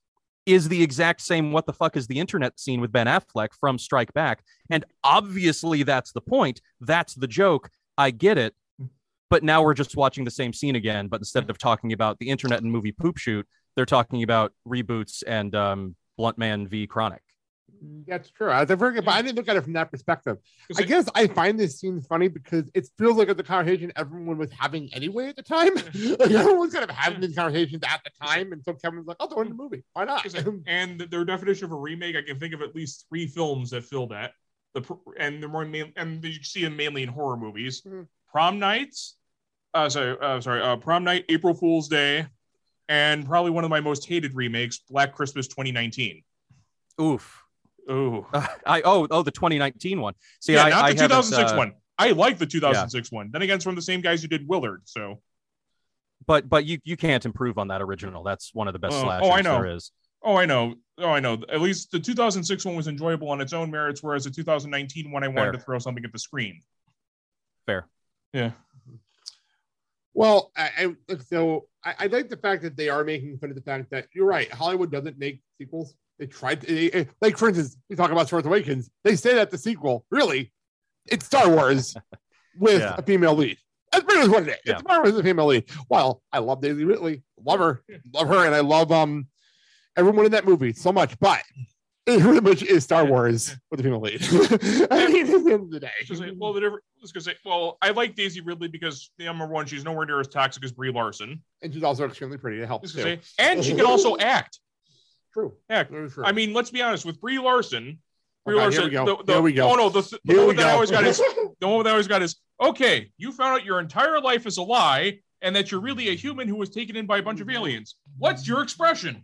is the exact same what the fuck is the internet scene with Ben Affleck from Strike Back. And obviously that's the point. That's the joke. I get it. But now we're just watching the same scene again. But instead of talking about the internet and movie poop shoot, they're talking about reboots and um, Blunt Man v. Chronic. That's true. I, was very, but I didn't look at it from that perspective. I like, guess I find this scene funny because it feels like the conversation everyone was having anyway at the time. Like everyone was kind of having these conversations at the time, and so Kevin was like, "I'll throw in the movie. Why not?" And their definition of a remake, I can think of at least three films that fill that. The and they're more main, and you see them mainly in horror movies. Mm-hmm. Prom Nights, uh, sorry, uh, sorry, uh, Prom Night, April Fool's Day, and probably one of my most hated remakes, Black Christmas twenty nineteen. Oof. Oh, uh, I oh oh the twenty nineteen one. See, yeah, I, not I the two thousand six uh, one. I like the two thousand six yeah. one. Then again, it's from the same guys who did Willard. So, but but you you can't improve on that original. That's one of the best uh, slashers oh, I know. there is. Oh, I know. Oh, I know. At least the two thousand six one was enjoyable on its own merits, whereas the two thousand nineteen one, I wanted Fair. to throw something at the screen. Fair. Yeah. Well, I, I so I, I like the fact that they are making fun of the fact that you're right. Hollywood doesn't make sequels. They tried to, they, they, like, for instance, we talk about Force Awakens. They say that the sequel, really, it's Star Wars with yeah. a female lead. That's pretty much what it is. Yeah. It's Star Wars with a female lead. Well, I love Daisy Ridley. Love her. Love her. And I love um everyone in that movie so much. But it pretty much is Star Wars with a female lead. I mean, at the end of the day. Say, well, the different, I was going to say, well, I like Daisy Ridley because, number one, she's nowhere near as toxic as Brie Larson. And she's also extremely pretty. It helps too. Say, and she can also act. True. Yeah, true. I mean, let's be honest. With Brie Larson, Brie okay, Larson. Here we go. The, the, here we go. Oh no, the, the here one we that go. I always got is the one that I always got is okay. You found out your entire life is a lie, and that you're really a human who was taken in by a bunch of aliens. What's your expression?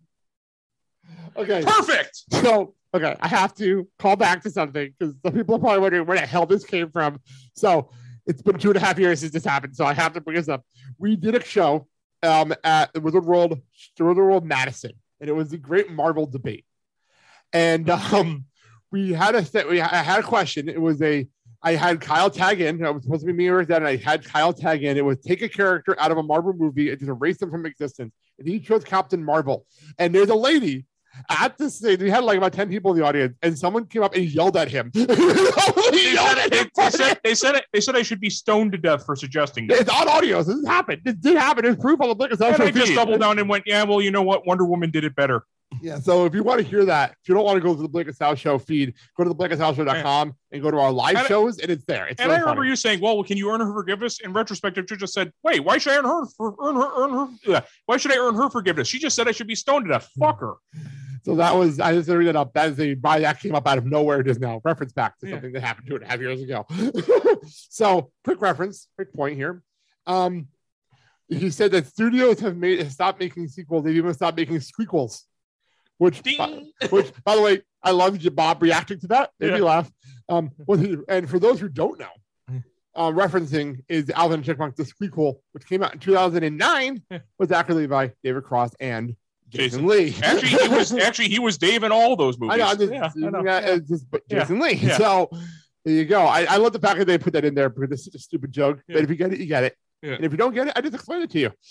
Okay. Perfect. So okay, I have to call back to something because some people are probably wondering where the hell this came from. So it's been two and a half years since this happened, so I have to bring this up. We did a show um, at the Wizard World, Wizard World Madison. And it was the great Marvel debate. And um, we had a set, we I had a question. It was a, I had Kyle tag in. It was supposed to be me or that, and I had Kyle tag in. It was take a character out of a Marvel movie and just erase them from existence. And he chose Captain Marvel. And there's a lady at this stage. We had like about ten people in the audience, and someone came up and yelled at him. they, said, they, they, said, they said it. They said I should be stoned to death for suggesting that. It's on audio. So this happened. This did happen. There's proof on the Blick. And I just doubled down and went, yeah, well, you know what? Wonder Woman did it better. Yeah, so if you want to hear that, if you don't want to go to the Blake and South Show feed, go to the blake and south show dot com yeah. and go to our live and shows, and it's there. It's and really I remember funny. you saying, well, can you earn her forgiveness? In retrospect, you just said, wait, why should I earn her for earn her earn her yeah. why should I earn her forgiveness? She just said I should be stoned to death. Fuck her. So that was, I just read that up. That is a that came up out of nowhere just now. Reference back to yeah. something that happened two and a half years ago. So quick reference, quick point here. Um, he said that studios have made have stopped making sequels. They've even stopped making squeakles. Which, by, which, by the way, I love Bob reacting to that. Made yeah. me laugh. Um, and for those who don't know, uh, referencing is Alvin and Chipmunk, the Squeakquel, which came out in two thousand nine, was actually by David Cross and Jason, Jason Lee. Actually, he was actually he was Dave in all those movies. I know, just, yeah, I know. Yeah, just, Jason yeah. Lee. Yeah. So there you go. I, I love the fact that they put that in there because it's such a stupid joke. Yeah. But if you get it, you get it. Yeah. And if you don't get it, I just explain it to you.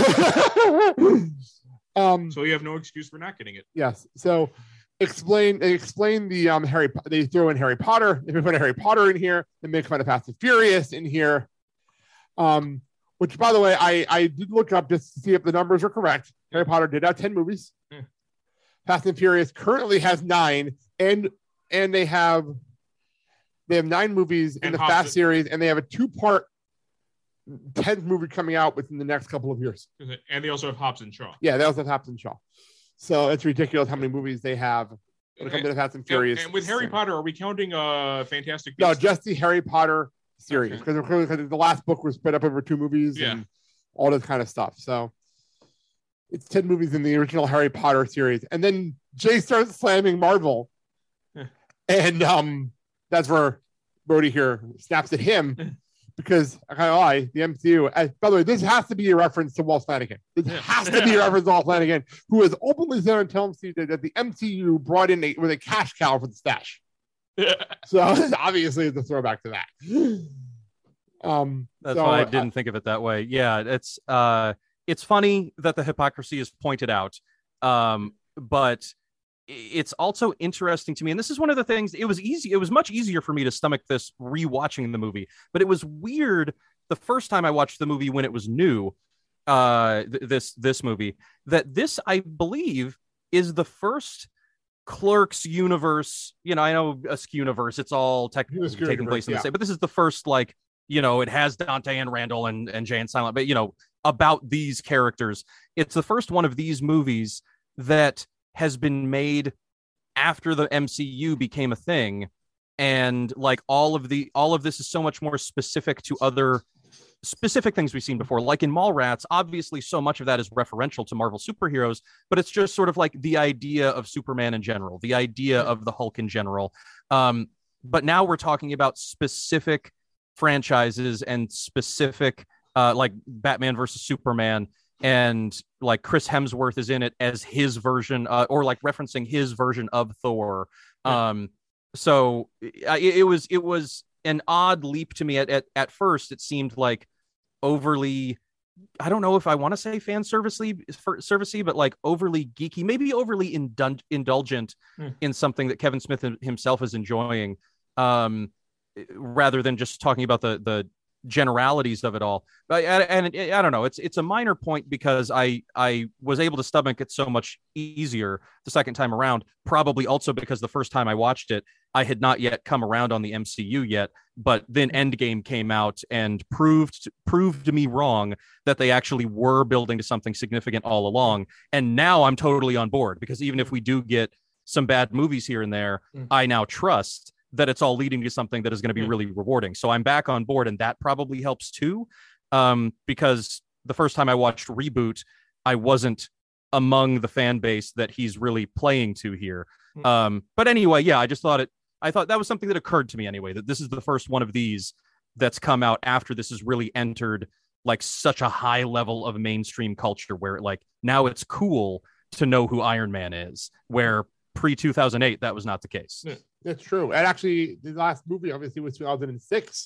Yeah. Um, so you have no excuse for not getting it. Yes. So explain explain the um Harry. They throw in Harry Potter. They put a Harry Potter in here. They make fun of Fast and Furious in here. Um, which by the way, I I did look up just to see if the numbers are correct. Harry Potter did have ten movies. Yeah. Fast and Furious currently has nine, and and they have they have nine movies in and the Hobbs Fast it. series, and they have a two part. tenth movie coming out within the next couple of years. And they also have Hobbs and Shaw. Yeah, they also have Hobbs and Shaw. So it's ridiculous how many movies they have when it comes to the Fast and Furious. And, and with Harry Potter, are we counting uh Fantastic Beasts? No, just the Harry Potter series. Because okay. the last book was spread up over two movies yeah. and all this kind of stuff. So it's ten movies in the original Harry Potter series. And then Jay starts slamming Marvel. Yeah. And um, that's where Brody here snaps at him. Because I can't lie, the M C U. Uh, by the way, this has to be a reference to Walt Flanagan. This yeah. has to be a reference to Walt Flanagan, who has openly said on television that the M C U brought in a, with a cash cow for the stash. Yeah. So obviously, it's a throwback to that. Um, That's so, why I didn't uh, think of it that way. Yeah, it's uh, it's funny that the hypocrisy is pointed out. Um, but it's also interesting to me, and this is one of the things. It was easy. It was much easier for me to stomach this rewatching the movie, but it was weird the first time I watched the movie when it was new. Uh, th- this this movie that this I believe is the first Clerks universe. You know, I know a universe. It's all technically taking universe, place in the yeah. same, but this is the first, like, you know, it has Dante and Randall and and Jay and Silent, but you know, about these characters. It's the first one of these movies that has been made after the M C U became a thing, and like all of the all of this is so much more specific to other specific things we've seen before. Like in Mallrats, obviously so much of that is referential to Marvel superheroes, but it's just sort of like the idea of Superman in general, the idea of the Hulk in general. Um, but now we're talking about specific franchises and specific uh, like Batman versus Superman. And like Chris Hemsworth is in it as his version, uh, or like referencing his version of Thor. Um, so it, it was it was an odd leap to me. At, at at first, it seemed like overly, I don't know if I want to say fan servicey, servicey, but like overly geeky, maybe overly indul- indulgent mm. in something that Kevin Smith himself is enjoying, um, rather than just talking about the the. generalities of it all. But and, and I don't know, it's it's a minor point because I I was able to stomach it so much easier the second time around, probably also because the first time I watched it I had not yet come around on the M C U yet, but then Endgame came out and proved proved me wrong that they actually were building to something significant all along, and now I'm totally on board because even if we do get some bad movies here and there, mm. I now trust that it's all leading to something that is going to be really rewarding. So I'm back on board, and that probably helps too, um, because the first time I watched Reboot, I wasn't among the fan base that he's really playing to here. Um, but anyway, yeah, I just thought it, I thought that was something that occurred to me anyway, that this is the first one of these that's come out after this has really entered like such a high level of mainstream culture where like now it's cool to know who Iron Man is, where pre two thousand eight, that was not the case. Yeah. That's true. And actually, the last movie obviously was two thousand six.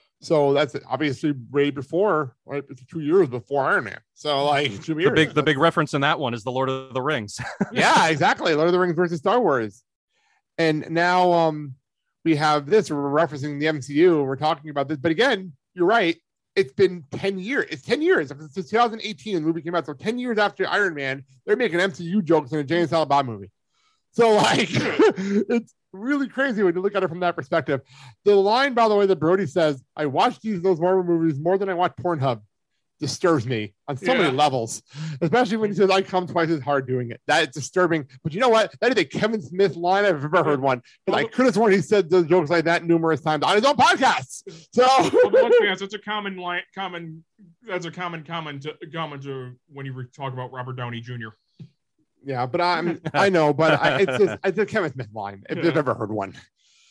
So that's obviously way before, right? It's two years before Iron Man. So like two years. The big, the big reference in that one is the Lord of the Rings. Yeah, exactly. Lord of the Rings versus Star Wars. And now um, we have this. We're referencing the M C U. And we're talking about this. But again, you're right. It's been ten years. It's ten years. Since two thousand eighteen, the movie came out. So ten years after Iron Man, they're making M C U jokes in a Jay and Silent Bob movie. So like, it's really crazy when you look at it from that perspective. The line, by the way, that Brody says, I watch these those Marvel movies more than I watch Pornhub, disturbs me on so yeah. many levels, especially when he says I come twice as hard doing it. That is disturbing. But you know what? That is a Kevin Smith line I've ever heard one. But I could have sworn he said those jokes like that numerous times on his own podcast. So well, let's be honest, that's a common line, common, that's a common comment, comment to when you talk about Robert Downey Junior Yeah, but I'm I know, but I, it's just, it's a Kevin Smith line if yeah. I've ever heard one.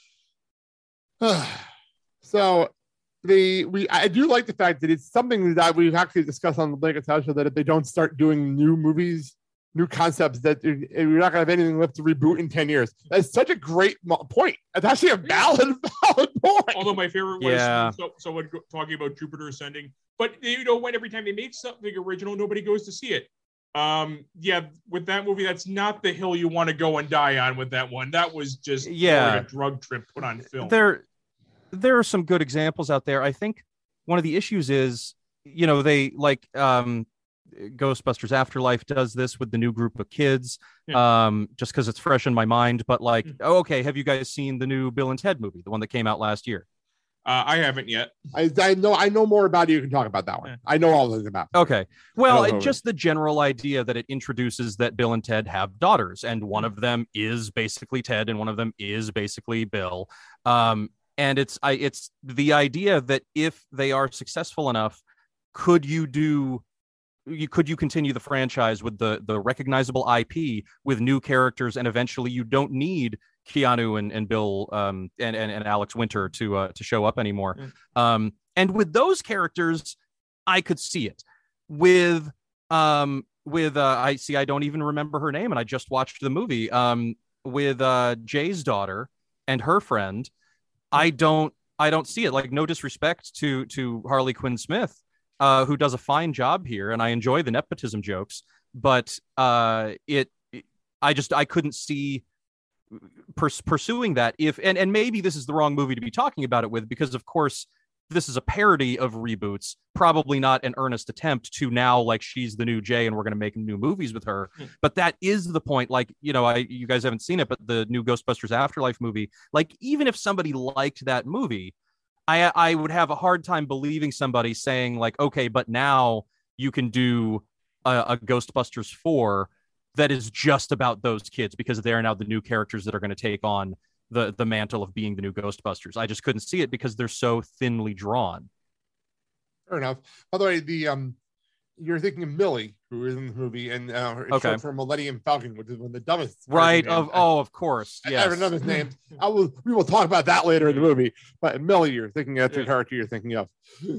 So the we I do like the fact that it's something that we've actually discussed on the Blake and Sal show, that if they don't start doing new movies, new concepts, that you're not gonna have anything left to reboot in ten years. That's such a great mo- point. It's actually a valid, valid point. Although my favorite was yeah. so, someone talking about Jupiter Ascending, but you know when every time they make something original, nobody goes to see it. Um, yeah, with that movie, that's not the hill you want to go and die on with that one. That was just yeah. like a drug trip put on film. There, there are some good examples out there. I think one of the issues is, you know, they like um, Ghostbusters Afterlife does this with the new group of kids, yeah. um, just because it's fresh in my mind. But like, mm-hmm. oh, okay, have you guys seen the new Bill and Ted movie, the one that came out last year? Uh, I haven't yet. I, I know I know more about it. You can talk about that one. I know all things about it. Okay. Well, it, just the general idea that it introduces that Bill and Ted have daughters, and one of them is basically Ted, and one of them is basically Bill. Um, and it's I it's the idea that if they are successful enough, could you do you could you continue the franchise with the the recognizable I P with new characters, and eventually you don't need Keanu and, and Bill um, and, and and Alex Winter to uh, to show up anymore. Mm. Um, and with those characters, I could see it. With um, with uh, I see I don't even remember her name, and I just watched the movie. Um, with uh, Jay's daughter and her friend, I don't I don't see it. Like, no disrespect to to Harley Quinn Smith, uh, who does a fine job here, and I enjoy the nepotism jokes, but uh, it. I just I couldn't see pers- pursuing that if and and maybe this is the wrong movie to be talking about it with, because of course this is a parody of reboots, probably not an earnest attempt to now like she's the new Jay and we're going to make new movies with her. Mm. But that is the point. Like, you know, I you guys haven't seen it, but the new Ghostbusters Afterlife movie, like even if somebody liked that movie, I I would have a hard time believing somebody saying like, okay, but now you can do a, a Ghostbusters four that is just about those kids because they're now the new characters that are going to take on the the mantle of being the new Ghostbusters. I just couldn't see it because they're so thinly drawn. Fair enough. By the way, the um, you're thinking of Millie, who is in the movie, and uh, it's okay. short for Millennium Falcon, which is one of the dumbest. Right. Of I, oh, of course. Yes. Yes. I don't know his name. I will. We will talk about that later in the movie. But Millie, you're thinking that's the character you're thinking of.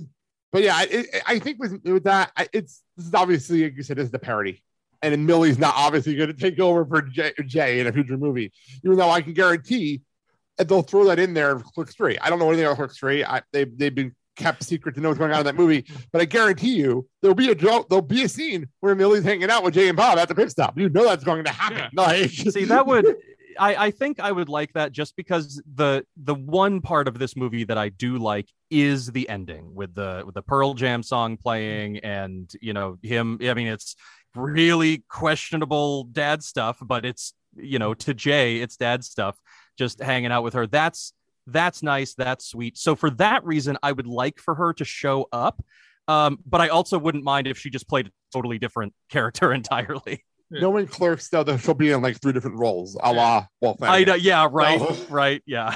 But yeah, it, I think with with that, it's this is obviously, like you said, is the parody. And then Millie's not obviously going to take over for Jay, Jay in a future movie, even though I can guarantee that they'll throw that in there. Clerks three. I don't know anything about Clerks three. I, they they've been kept secret to know what's going on in that movie, but I guarantee you there'll be a joke. There'll be a scene where Millie's hanging out with Jay and Bob at the pit stop. You know that's going to happen. Yeah. Like, see, that would. I, I think I would like that just because the the one part of this movie that I do like is the ending with the with the Pearl Jam song playing and, you know, him. I mean, it's really questionable dad stuff, but it's, you know, to Jay, it's dad stuff, just hanging out with her. That's that's nice. That's sweet. So for that reason, I would like for her to show up. Um, but I also wouldn't mind if she just played a totally different character entirely. Knowing Clerks, though, that she'll be in like three different roles, a la Walt I know, yeah, right, so, right, yeah.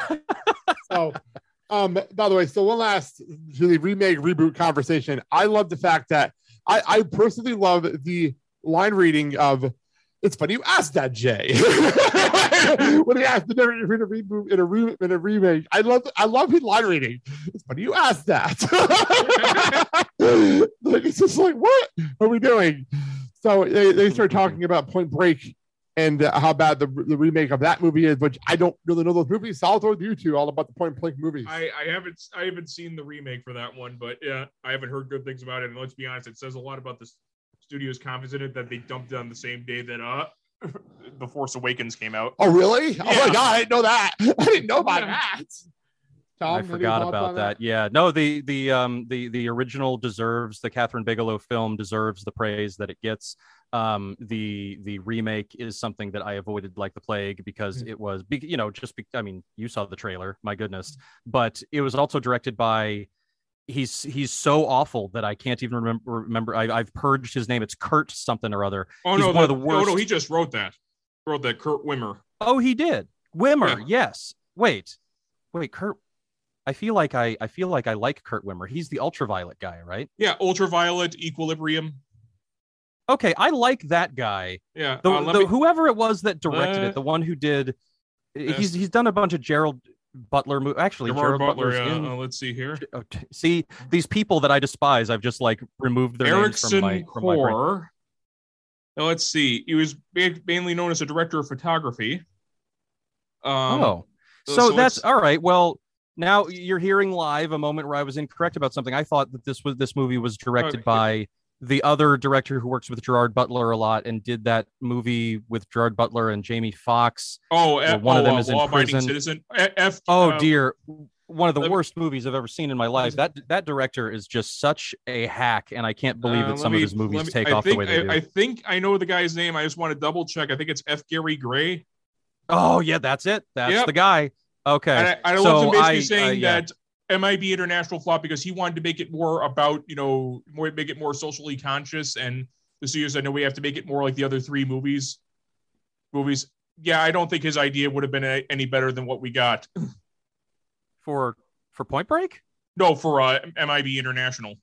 so, um, by the way, so one last really remake reboot conversation. I love the fact that I, I personally love the line reading of "It's funny you asked that, Jay." When he asked the difference between a reboot and a re- and a remake, I love I love his line reading. It's funny you asked that. Like, it's just like, what are we doing? So they, they start talking about Point Break and uh, how bad the, the remake of that movie is, which I don't really know those movies. So I'll throw you two all about the Point Break movies. I, I haven't I haven't seen the remake for that one, but yeah, I haven't heard good things about it. And let's be honest, it says a lot about the studio's confidence in it that they dumped it on the same day that uh The Force Awakens came out. Oh really? Yeah. Oh my god, I didn't know that. I didn't know about Yeah. that. Tom, I forgot about that. that. Yeah, no, the the um the the original deserves the Catherine Bigelow film deserves the praise that it gets. Um, the the remake is something that I avoided like the plague because it was, you know, just be, I mean, you saw the trailer, my goodness, but it was also directed by. He's he's so awful that I can't even remember. Remember, I, I've purged his name. It's Kurt something or other. Oh he's no, one the, of the worst. Oh no, he just wrote that. Wrote that Kurt Wimmer. Oh, he did. Wimmer, Yeah. yes. Wait, wait, Kurt. I feel like I I feel like I like Kurt Wimmer. He's the Ultraviolet guy, right? Yeah, Ultraviolet, Equilibrium. Okay, I like that guy. Yeah, The, uh, let the me- whoever it was that directed Uh, it, the one who did, yes. he's he's done a bunch of Gerald Butler movies. Actually, Gerard Gerald Butler. Butler's Yeah, in. uh, let's see here. Oh, t- see, these people that I despise, I've just like removed their names from Erickson my from my brain. Core. Now, let's see. He was ba- mainly known as a director of photography. Um, Oh, so, so that's it's- all right. Well, now you're hearing live a moment where I was incorrect about something. I thought that this was this movie was directed Okay. by the other director who works with Gerard Butler a lot and did that movie with Gerard Butler and Jamie Foxx. Oh, Well, F, one oh, of them uh, is in law-abiding prison. citizen. F, F- Oh uh, dear, one of the let me- worst movies I've ever seen in my life. That that director is just such a hack, and I can't believe uh, that let some me- of his movies let me- take I off think, the way they I, do. I think I know the guy's name. I just want to double check. I think it's F. Gary Gray. Oh yeah, that's it. That's Yep. the guy. Okay, And I, I so love him basically I- saying uh, yeah. that M I B International flop because he wanted to make it more about, you know, more make it more socially conscious. And the studios, I know we have to make it more like the other three movies. Movies. Yeah, I don't think his idea would have been a, any better than what we got. for for Point Break. No, for uh, M I B International.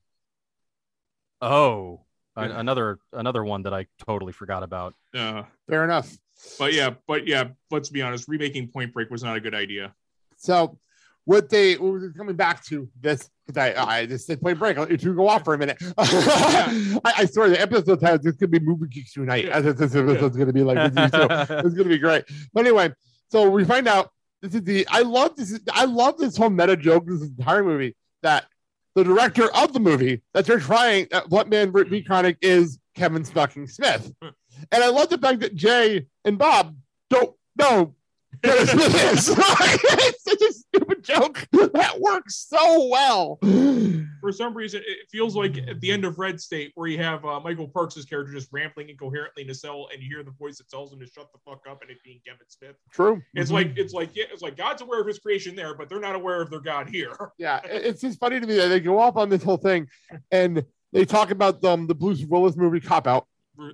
Oh, a- Yeah. another another one that I totally forgot about. Uh, Fair enough. but yeah, but yeah, let's be honest. Remaking Point Break was not a good idea. So what they what we're coming back to this because I I just said Point Break. I'll let you two go off for a minute. I, I swear the episode has this could be Movie Geeks Unite. Yeah. This, this episode's gonna be like this, so it's gonna be great. But anyway, so we find out this is the I love this I love this whole meta joke this entire movie that the director of the movie that they're trying that What Man Reconic is Kevin fucking Smith. And I love the fact that Jay and Bob don't know Kevin Smith is. It's such a stupid joke that works so well. For some reason, it feels like at the end of Red State, where you have uh, Michael Parks' character just rambling incoherently in a cell, and you hear the voice that tells him to shut the fuck up, and it being Kevin Smith. True. It's Mhm. like it's like yeah, it's like God's aware of his creation there, but they're not aware of their God here. Yeah, it- it's just funny to me that they go off on this whole thing, and they talk about um, the Bruce Willis movie Cop Out.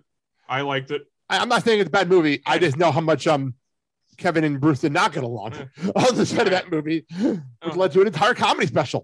I liked it. I, I'm not saying it's a bad movie. I just know how much um Kevin and Bruce did not get along on the set of that movie, which led to an entire comedy special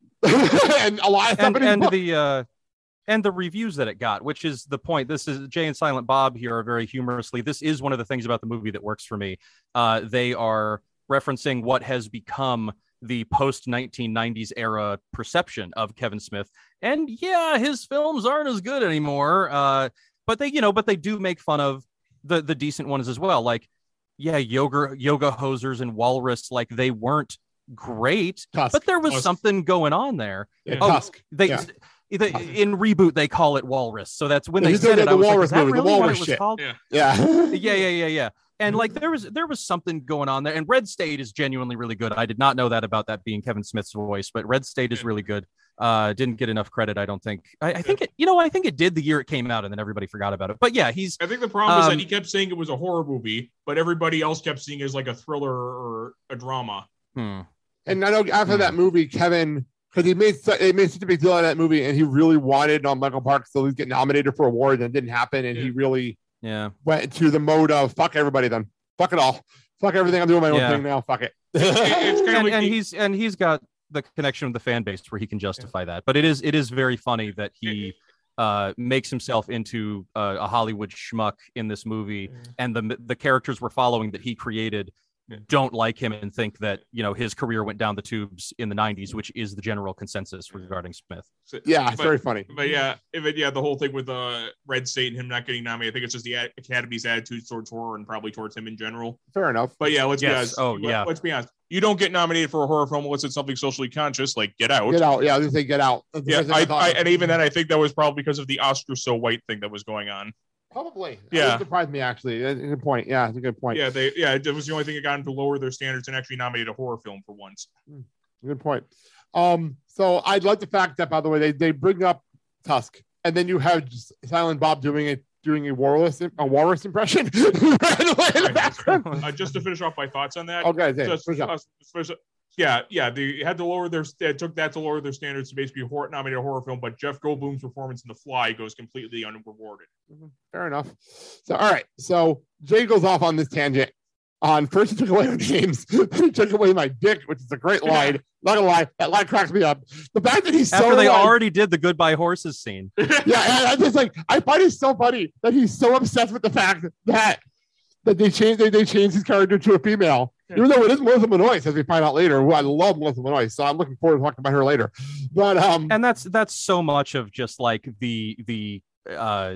and a lot of stuff and, in his and book. the uh and the reviews that it got, which is the point. This is Jay and Silent Bob here are very humorously. This is one of the things about the movie that works for me. Uh, they are referencing what has become the post nineteen nineties era perception of Kevin Smith. And yeah, his films aren't as good anymore. Uh, but they, you know, but they do make fun of the the decent ones as well. Like, yeah, yoga yoga hosers and Walrus, like they weren't great, Tusk. but there was Tusk. something going on there. Yeah, Oh, Tusk. They, Yeah. they in reboot they call it Walrus, so that's when Yeah, they he's said doing it. the I was Walrus like, is that movie, the really what Walrus it was shit. called? Yeah. Yeah. yeah, yeah, yeah, yeah. And like there was there was something going on there. And Red State is genuinely really good. I did not know that about that being Kevin Smith's voice, but Red State is Yeah. really good. Uh, didn't get enough credit, I don't think. I, I think it, you know, I think it did the year it came out, and then everybody forgot about it. But yeah, he's I think the problem is Um, that he kept saying it was a horror movie, but everybody else kept seeing it as like a thriller or a drama. hmm. And I know after that movie, Kevin, because he made su- they made such a big deal out of that movie, and he really wanted um, Michael Parks to at least get nominated for awards, and it didn't happen. And he Yeah. really yeah. went to the mode of fuck everybody, then fuck it all, fuck everything. I'm doing my own Yeah. thing now. Fuck it. It- it's kind of and, like and the- he's and he's got the connection with the fan base where he can justify that. But it is it is very funny that he uh, makes himself into uh, a Hollywood schmuck in this movie, and the the characters we're following that he created Yeah. don't like him and think that you know his career went down the tubes in the nineties, which is the general consensus regarding Smith. Yeah, it's but, very funny. But yeah, if it, yeah, the whole thing with uh, Red State and him not getting nominated, I think it's just the a- Academy's attitude towards horror and probably towards him in general. Fair enough. But yeah, let's be Yes. honest. Oh, let- yeah. Let's be honest. You don't get nominated for a horror film unless it's something socially conscious, like Get Out. Get out. Yeah, I was gonna say get out. That's the Yeah, first thing I, thought I, of. and even then, I think that was probably because of the Oscar so white thing that was going on. Probably. That Yeah. wouldn't surprise me actually. That's a good point. Yeah, it's a good point. Yeah, they yeah, it was the only thing that got them to lower their standards and actually nominate a horror film for once. Good point. Um, so I like the fact that, by the way, they, they bring up Tusk, and then you have just Silent Bob doing it, doing a walrus, a walrus impression. Right away in the background. Uh, just to finish off my thoughts on that, Okay, Dave, just, finish up. uh, finish up. yeah, yeah, they had to lower their. They took that to lower their standards to basically horror, nominate a horror film. But Jeff Goldblum's performance in The Fly goes completely unrewarded. Fair enough. So, all right. So Jay goes off on this tangent. On first, he took away my names. Then he took away my dick, which is a great line. Not gonna lie, that line cracks me up. The fact that he's so After they like, already did the Goodbye Horses scene. yeah, and I just like I find it so funny that he's so obsessed with the fact that that they changed they, they changed his character to a female, even though it is Melissa Benoist, as we find out later. Who I love Melissa Benoist, so I'm looking forward to talking about her later. But um, And that's that's so much of just like the the uh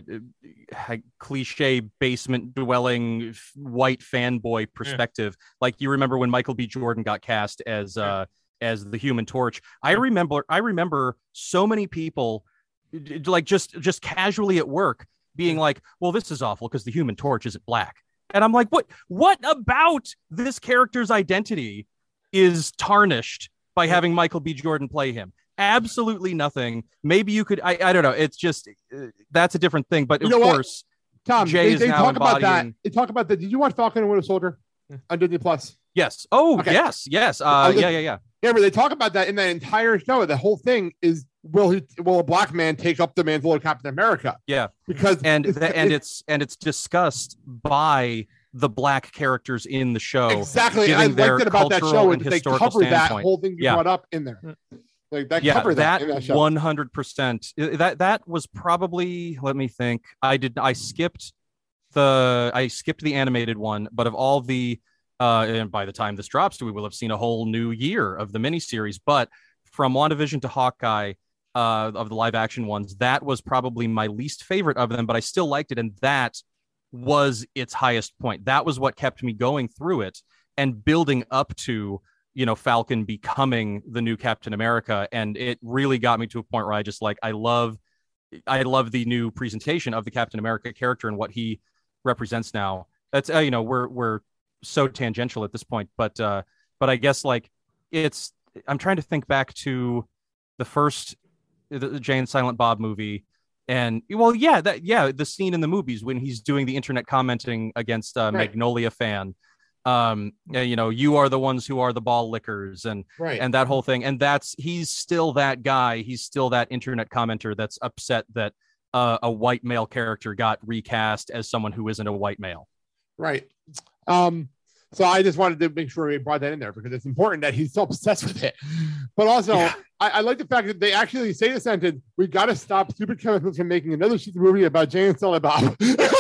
cliche basement dwelling f- white fanboy perspective. Like you remember when Michael B. Jordan got cast as uh as the Human Torch. I remember I remember so many people d- d- like just just casually at work being like, well, this is awful because the Human Torch isn't black. And I'm like, what what about this character's identity is tarnished by having Michael B. Jordan play him? Absolutely nothing. Maybe you could, I, I don't know. It's just, uh, that's a different thing. But You of know what? course, Tom, Jay they, is they now talk about that. embodying- They talk about that. Did you watch Falcon and Winter Soldier on Disney Plus? yes. Oh, Okay. yes, yes. I Uh, was yeah, just- yeah, yeah. Yeah, but they talk about that in that entire show. The whole thing is will he will a black man take up the mantle of Captain America? Yeah. Because And it's- the, and it's- it's and it's discussed by the black characters in the show. exactly. And I giving their liked it about that cultural show and is that they historical covered that standpoint. whole thing you Yeah. brought up in there. Like that Yeah, covered that, that in that show. one hundred percent. That that was probably. Let me think. I did. I skipped the. I skipped the animated one, but of all the. Uh, and by the time this drops, we will have seen a whole new year of the miniseries. But from WandaVision to Hawkeye, uh, of the live action ones, that was probably my least favorite of them. But I still liked it, and that was its highest point. That was what kept me going through it and building up to, you know, Falcon becoming the new Captain America. And it really got me to a point where I just like, I love, I love the new presentation of the Captain America character and what he represents now. That's uh, you know we're we're so tangential at this point, but uh, but I guess like it's I'm trying to think back to the first the, the Jay and Silent Bob movie. And well, yeah, that yeah, the scene in the movies when he's doing the internet commenting against uh, Right. Magnolia Fan, um, uh, you know, you are the ones who are the ball lickers, and Right. and that whole thing. And that's he's still that guy. He's still that internet commenter that's upset that uh, a white male character got recast as someone who isn't a white male. Right. Um, so I just wanted to make sure we brought that in there because it's important that he's so obsessed with it. But also, Yeah. I, I like the fact that they actually say the sentence, we got to stop stupid chemicals from making another shitty movie about Jay and Silent Bob.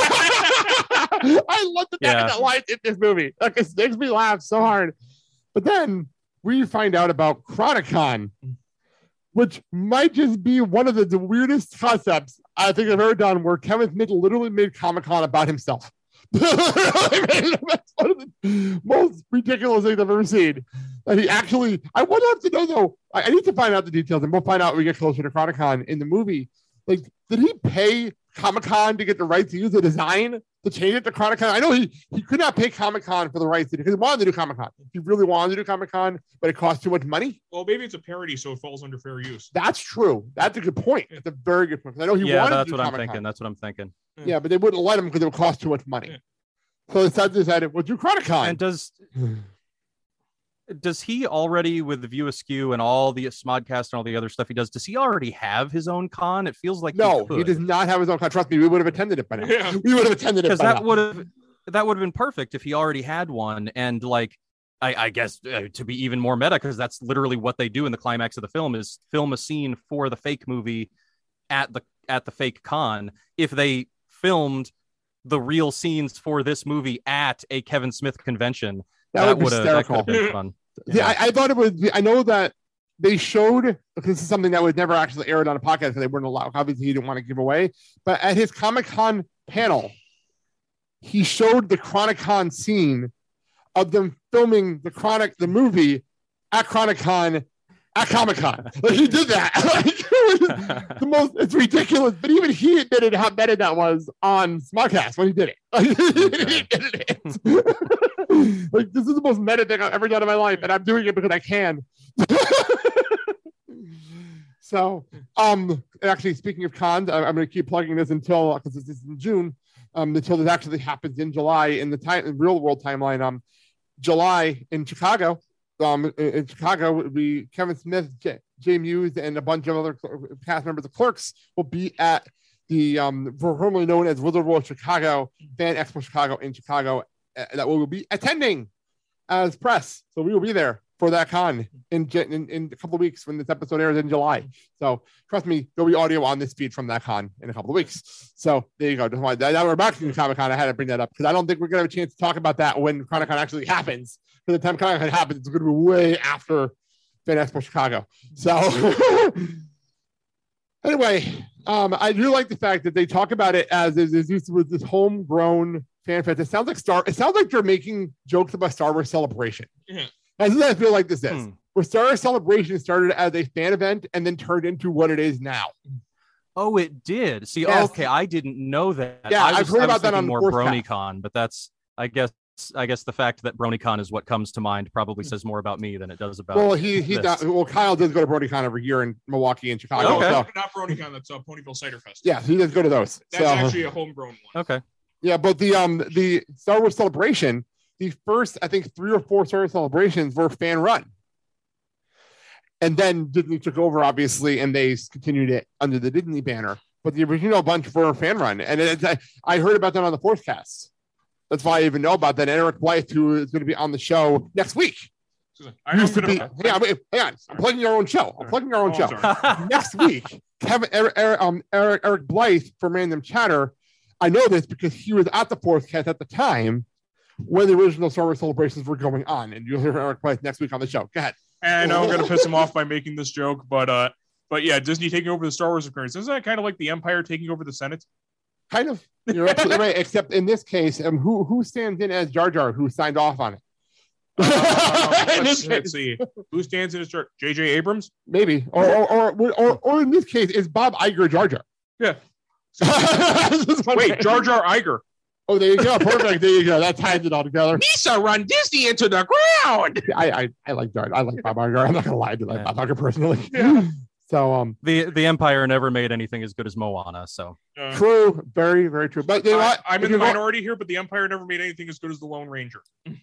I love the fact Yeah. that line in this movie. Like, it makes me laugh so hard. But then we find out about Chronicon, which might just be one of the, the weirdest concepts I think I've ever done, where Kevin Smith literally made Comic-Con about himself. That's one of the most ridiculous things I've ever seen. And he actually, I would love to know though. I, I need to find out the details, and we'll find out when we get closer to Chronicon in the movie. Like, did he pay Comic-Con to get the right to use the design to change it to Chronicon? I know he he could not pay Comic-Con for the rights to because he wanted to do Comic-Con. He really wanted to do Comic-Con, but it cost too much money. Well, maybe it's a parody, so it falls under fair use. That's true. That's a good point. It's a very good point. 'Cause I know he yeah, wanted that's to do what I'm Comic-Con. thinking. That's what I'm thinking. Yeah, but they wouldn't let him because it would cost too much money. Yeah. So they decided, decided we'll do Chronicon. And does does he already, with the View Askew and all the Smodcast and all the other stuff he does, does he already have his own con? It feels like no, he, he, does not have his own con. Trust me, we would have attended it by now. Yeah. We would have attended it because by that now. would have that would have been perfect if he already had one. And like I, I guess uh, to be even more meta, because that's literally what they do in the climax of the film is film a scene for the fake movie at the at the fake con. If they filmed the real scenes for this movie at a Kevin Smith convention, That would be would have that could hysterical. have been fun. Yeah, I, I thought it was. I know that they showed, because this is something that was never actually aired on a podcast because they weren't allowed. Obviously, he didn't want to give away. But at his Comic-Con panel, he showed the Chronicon scene of them filming the Chronic, the movie at Chronicon at Comic-Con. Like, he did that. Like, it was the most, it's ridiculous. But even he admitted how meta that was on Smodcast when he did it. Like, he admitted it. Like, this is the most meta thing I've ever done in my life, and I'm doing it because I can. So, um, actually, speaking of cons, I- I'm going to keep plugging this until, because this is in June, um, until this actually happens in July in the time, in real world timeline. Um, July in Chicago, um, in, in Chicago would be Kevin Smith, J- Jay Muse, and a bunch of other cl- cast members of Clerks will be at the um, formerly known as Wizard World Chicago Fan Expo Chicago in Chicago, uh, that we will be attending as press. So we will be there for that con in, J- in in a couple of weeks when this episode airs in July. So trust me, there'll be audio on this feed from that con in a couple of weeks. So there you go. Just wanted, now we're back to Comic Con. I had to bring that up because I don't think we're gonna have a chance to talk about that when Chronicon actually happens. For the time Chronicon happens, it's gonna be way after Fan Expo Chicago. So anyway, um, I do like the fact that they talk about it as is this with this homegrown fan fest. It sounds like Star. It sounds like they're making jokes about Star Wars Celebration. Yeah. That's what I feel like this is. Hmm. Where Star Wars Celebration started as a fan event and then turned into what it is now. Oh, it did. See, Yes. okay, I didn't know that. Yeah, I was, I've heard I was about that thinking on the more fourth BronyCon, but that's I guess I guess the fact that BronyCon is what comes to mind probably says more about me than it does about. Well, he he this. does, well Kyle does go to BronyCon every year in Milwaukee and Chicago. Okay. So, Not BronyCon, that's uh, Ponyville Cider Fest. yeah, he does go to those. That's so actually a homegrown one. Okay. yeah, but the um the Star Wars Celebration, the first I think three or four Star Wars celebrations were fan run. And then Disney took over, obviously, and they continued it under the Disney banner. But the original bunch were fan run, and it, I, I heard about that on the forecast. That's why I even know about that. And Eric Blythe, who is going to be on the show next week, I know I'm used to gonna, be. Hang on, wait, hang on. I'm plugging your own show. I'm plugging our own Oh, show. I'm sorry. Next week, Kevin, Eric, Eric, um, Eric, Eric Blythe from Random Chatter. I know this because he was at the forecast at the time when the original Star Wars celebrations were going on, and you'll hear Eric Blythe next week on the show. Go ahead. And I know I'm going to piss him off by making this joke, but uh, but yeah, Disney taking over the Star Wars appearance. Isn't that kind of like the Empire taking over the Senate? Kind of. You're absolutely right. Except in this case, um, who who stands in as Jar Jar, who signed off on it? Uh, In let's, this let's case, see. Who stands in his chart? J J Abrams? maybe, or or, or or or in this case, is Bob Iger Jar Jar? Yeah. This is what I'm Wait, saying. Jar Jar Iger. Oh, there you go. Perfect. There you go. That ties it all together. Misa run Disney into the ground. I I, I like Dart. I like Bob Iger. I'm not gonna lie to like Yeah. Bob Iger personally. Yeah. So um, The the Empire never made anything as good as Moana. So Uh, true, very very true. But you know I, what? I'm If in the you go- minority here, but the Empire never made anything as good as the Lone Ranger.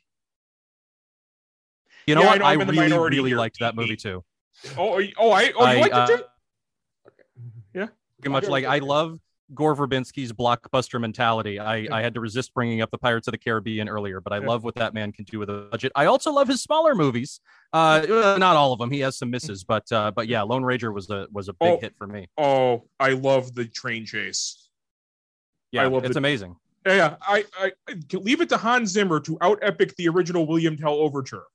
you know Yeah, I what? know I, I'm in the really minority really here. liked that movie too. Oh, are you- oh, I, oh, you I, liked uh, it too? Pretty much like I love Gore Verbinski's blockbuster mentality. I, I had to resist bringing up the Pirates of the Caribbean earlier, but I Yeah. love what that man can do with a budget. I also love his smaller movies. Uh, uh, not all of them. He has some misses, but uh, but yeah, Lone Ranger was a was a big Oh. hit for me. Oh, I love the train chase. Yeah, I love it's the- amazing. Yeah, yeah. I, I, I leave it to Hans Zimmer to out epic the original William Tell overture.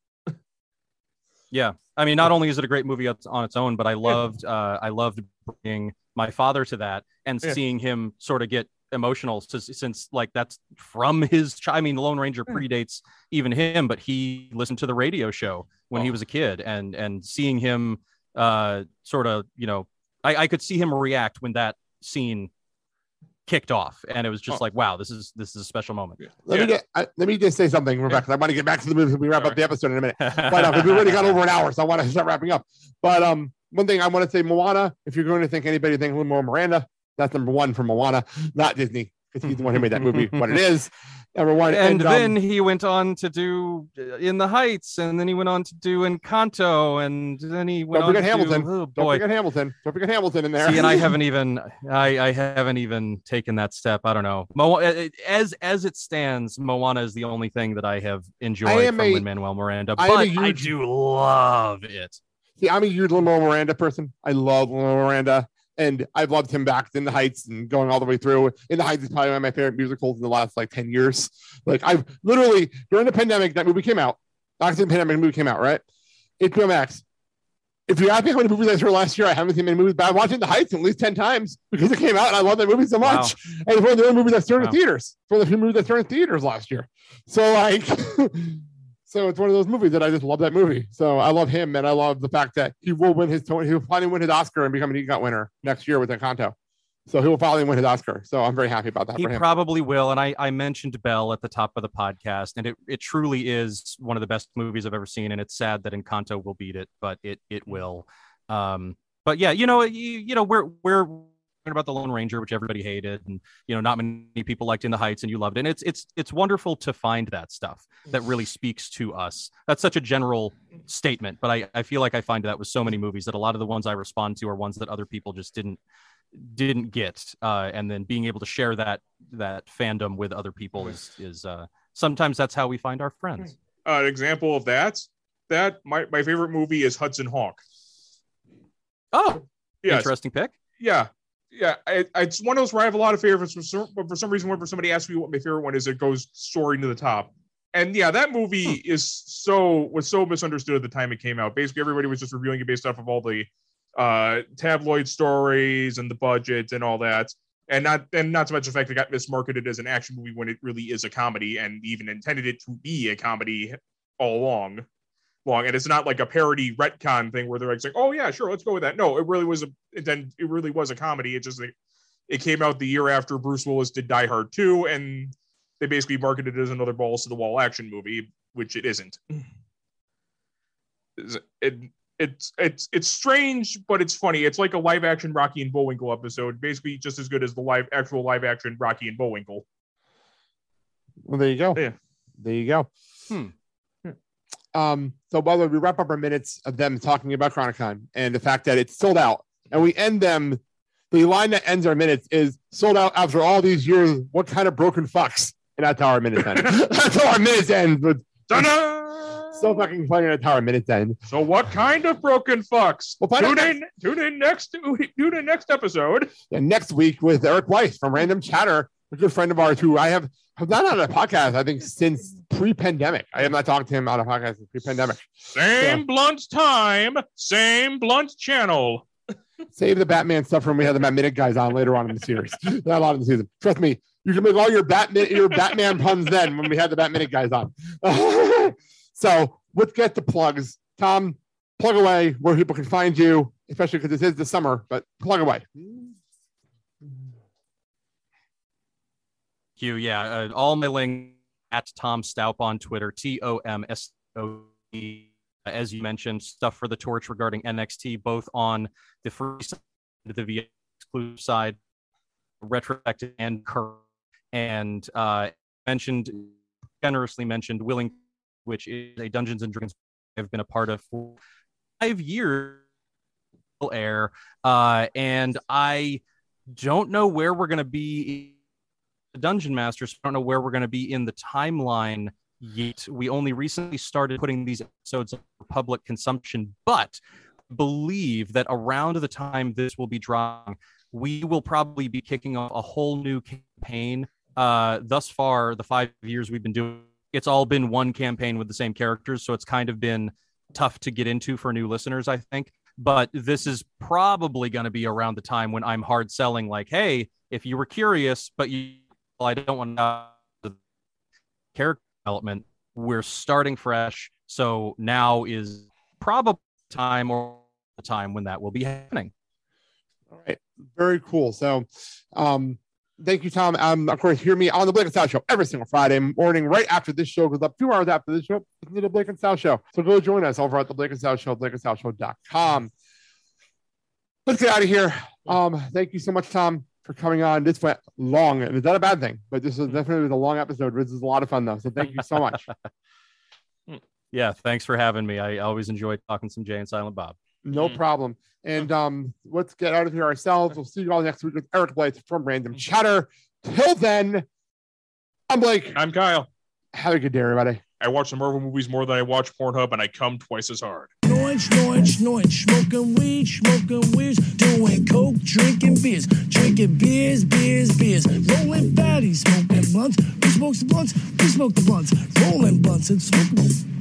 Yeah, I mean, not only is it a great movie on on its own, but I loved uh, I loved bringing my father to that and Yeah. seeing him sort of get emotional since, since like that's from his child. I mean, Lone Ranger predates even him, but he listened to the radio show when he Oh. was a kid, and and seeing him uh, sort of, you know, I, I could see him react when that scene kicked off, and it was just Oh. like, wow, this is this is a special moment. Let me Yeah. just, I, let me just say something, Rebecca. I want to get back to the movie. We wrap All up the episode in a minute. But uh, 'cause we already got over an hour, so I want to start wrapping up. But um, one thing I want to say, Moana. If you're going to think anybody think Lin-Manuel Miranda, that's number one for Moana, not Disney, because he's the one who made that movie what it is. Number one, And, and, um, then he went on to do uh, In the Heights, and then he went on to do Encanto, and then he went don't on forget to Hamilton. do, oh Don't boy. forget Hamilton. Don't forget Hamilton in there. See, and I haven't even, I, I haven't even taken that step. I don't know. Mo, as as it stands, Moana is the only thing that I have enjoyed I am from a- Lin-Manuel Miranda, I am a but I huge- do love it. See, I'm a huge Lin-Manuel Miranda person. I love Lin-Manuel Miranda, and I've loved him back in the Heights and going all the way through. In the Heights is probably one of my favorite musicals in the last like ten years. Like I've literally during the pandemic, that movie came out. After the pandemic, the movie came out, right? H B O Max. If you ask me how many movies I saw last year, I haven't seen many movies, but I'm watching The Heights at least ten times because it came out and I love that movie so much. And it's one of the only movies I saw in Wow. theaters. It's one of the few movies I saw in theaters last year. So like so it's one of those movies that I just love that movie. So I love him, and I love the fact that he will win his Tony, he will finally win his Oscar and become an EGOT winner next year with Encanto. So he will finally win his Oscar. So I'm very happy about that He for him. probably will. And I, I mentioned Belle at the top of the podcast, and it, it truly is one of the best movies I've ever seen. And it's sad that Encanto will beat it, but it it will. Um, but yeah, you know, you, you know, we're we're talking about the Lone Ranger, which everybody hated, and you know, not many people liked In the Heights, and you loved it. And it's it's it's wonderful to find that stuff that really speaks to us. That's such a general statement, but I, I feel like I find that with so many movies that a lot of the ones I respond to are ones that other people just didn't didn't get, uh, and then being able to share that that fandom with other people is is uh, sometimes that's how we find our friends. Uh, an example of that, that my, my favorite movie is Hudson Hawk. Oh, Yes. interesting pick. Yeah. Yeah. I, I- it's one of those where I have a lot of favorites, for some, but for some reason, whenever somebody asks me what my favorite one is, it goes soaring to the top. And yeah, that movie Hmm. is so was so misunderstood at the time it came out. Basically, everybody was just reviewing it based off of all the uh, tabloid stories and the budget and all that, and not and not so much the fact it got mismarketed as an action movie when it really is a comedy, and even intended it to be a comedy all along. Long and it's not like a parody retcon thing where they're like saying, "Oh yeah, sure, let's go with that." No, it really was a it then it really was a comedy. It just like it came out the year after Bruce Willis did Die Hard two, and they basically marketed it as another balls to the wall action movie, which it isn't. It it's it's it's strange, but it's funny. It's like a live action Rocky and Bullwinkle episode, basically just as good as the live actual live action Rocky and Bullwinkle. Well, there you go. Yeah. There you go. Hmm. Um, so by the way, we wrap up our minutes of them talking about Chronicon and the fact that it's sold out. And we end them. The line that ends our minutes is sold out after all these years. What kind of broken fucks? And that's how our minutes end. That's how our minutes end. But Ta-da! so fucking funny. That's how our minutes end. So what kind of broken fucks? We'll find tune out in, tune in next, tune in next episode. And next week with Eric Weiss from Random Chatter, a good friend of ours who I have, have not on a podcast, I think, since pre-pandemic. I have not talked to him on a podcast since pre-pandemic. Same Yeah. blunt time, same blunt channel. Save the Batman stuff from when we have the Matt Minute guys on later on in the series. Not a lot in the season. Trust me, you can make all your Batman your Batman puns then when we have the Matt Minute guys on. So let's get the plugs. Tom, plug away where people can find you, especially because this is the summer, but plug away. you. Yeah, uh, all my links at Tom Staup on Twitter, T O M S O E. As you mentioned, stuff for the Torch regarding N X T, both on the free side, the V I exclusive side, retrospective and current. And uh, mentioned, generously mentioned, Willing, which is a Dungeons and Dragons I've been a part of for five years. Air, uh, and I don't know where we're going to be. The Dungeon Masters, I don't know where we're going to be in the timeline yet. We only recently started putting these episodes up for public consumption, but believe that around the time this will be dropping, we will probably be kicking off a whole new campaign. Uh, thus far, the five years we've been doing, it's all been one campaign with the same characters, so it's kind of been tough to get into for new listeners, I think. But this is probably going to be around the time when I'm hard selling, like, hey, if you were curious, but you, well, I don't want to the character development, we're starting fresh. So now is probably time or the time when that will be happening. All right. Very cool. So, um, thank you, Tom. Um, of course, hear me on the Blake and Sal Show every single Friday morning, right after this show goes up, two hours after this show, to the Blake and Sal Show. So go join us over at the Blake and Sal Show, blake and sal show dot com. Let's get out of here. Um, thank you so much, Tom, for coming on. This went long, and is that a bad thing? But this was definitely a long episode. This is a lot of fun, though. So thank you so much. Yeah, thanks for having me. I always enjoy talking some Jay and Silent Bob. No mm. problem. And um, let's get out of here ourselves. We'll see you all next week with Eric Blades from Random Chatter. Till then, I'm Blake. I'm Kyle. Have a good day, everybody. I watch the Marvel movies more than I watch Pornhub, and I come twice as hard. Noise, noise, noise, smoking weed, smoking weeds, doing coke, drinking beers, drinking beers, beers, beers, rolling fatties, smoking blunts. Who smokes the blunts? We smoke the blunts, rolling blunts and smoking.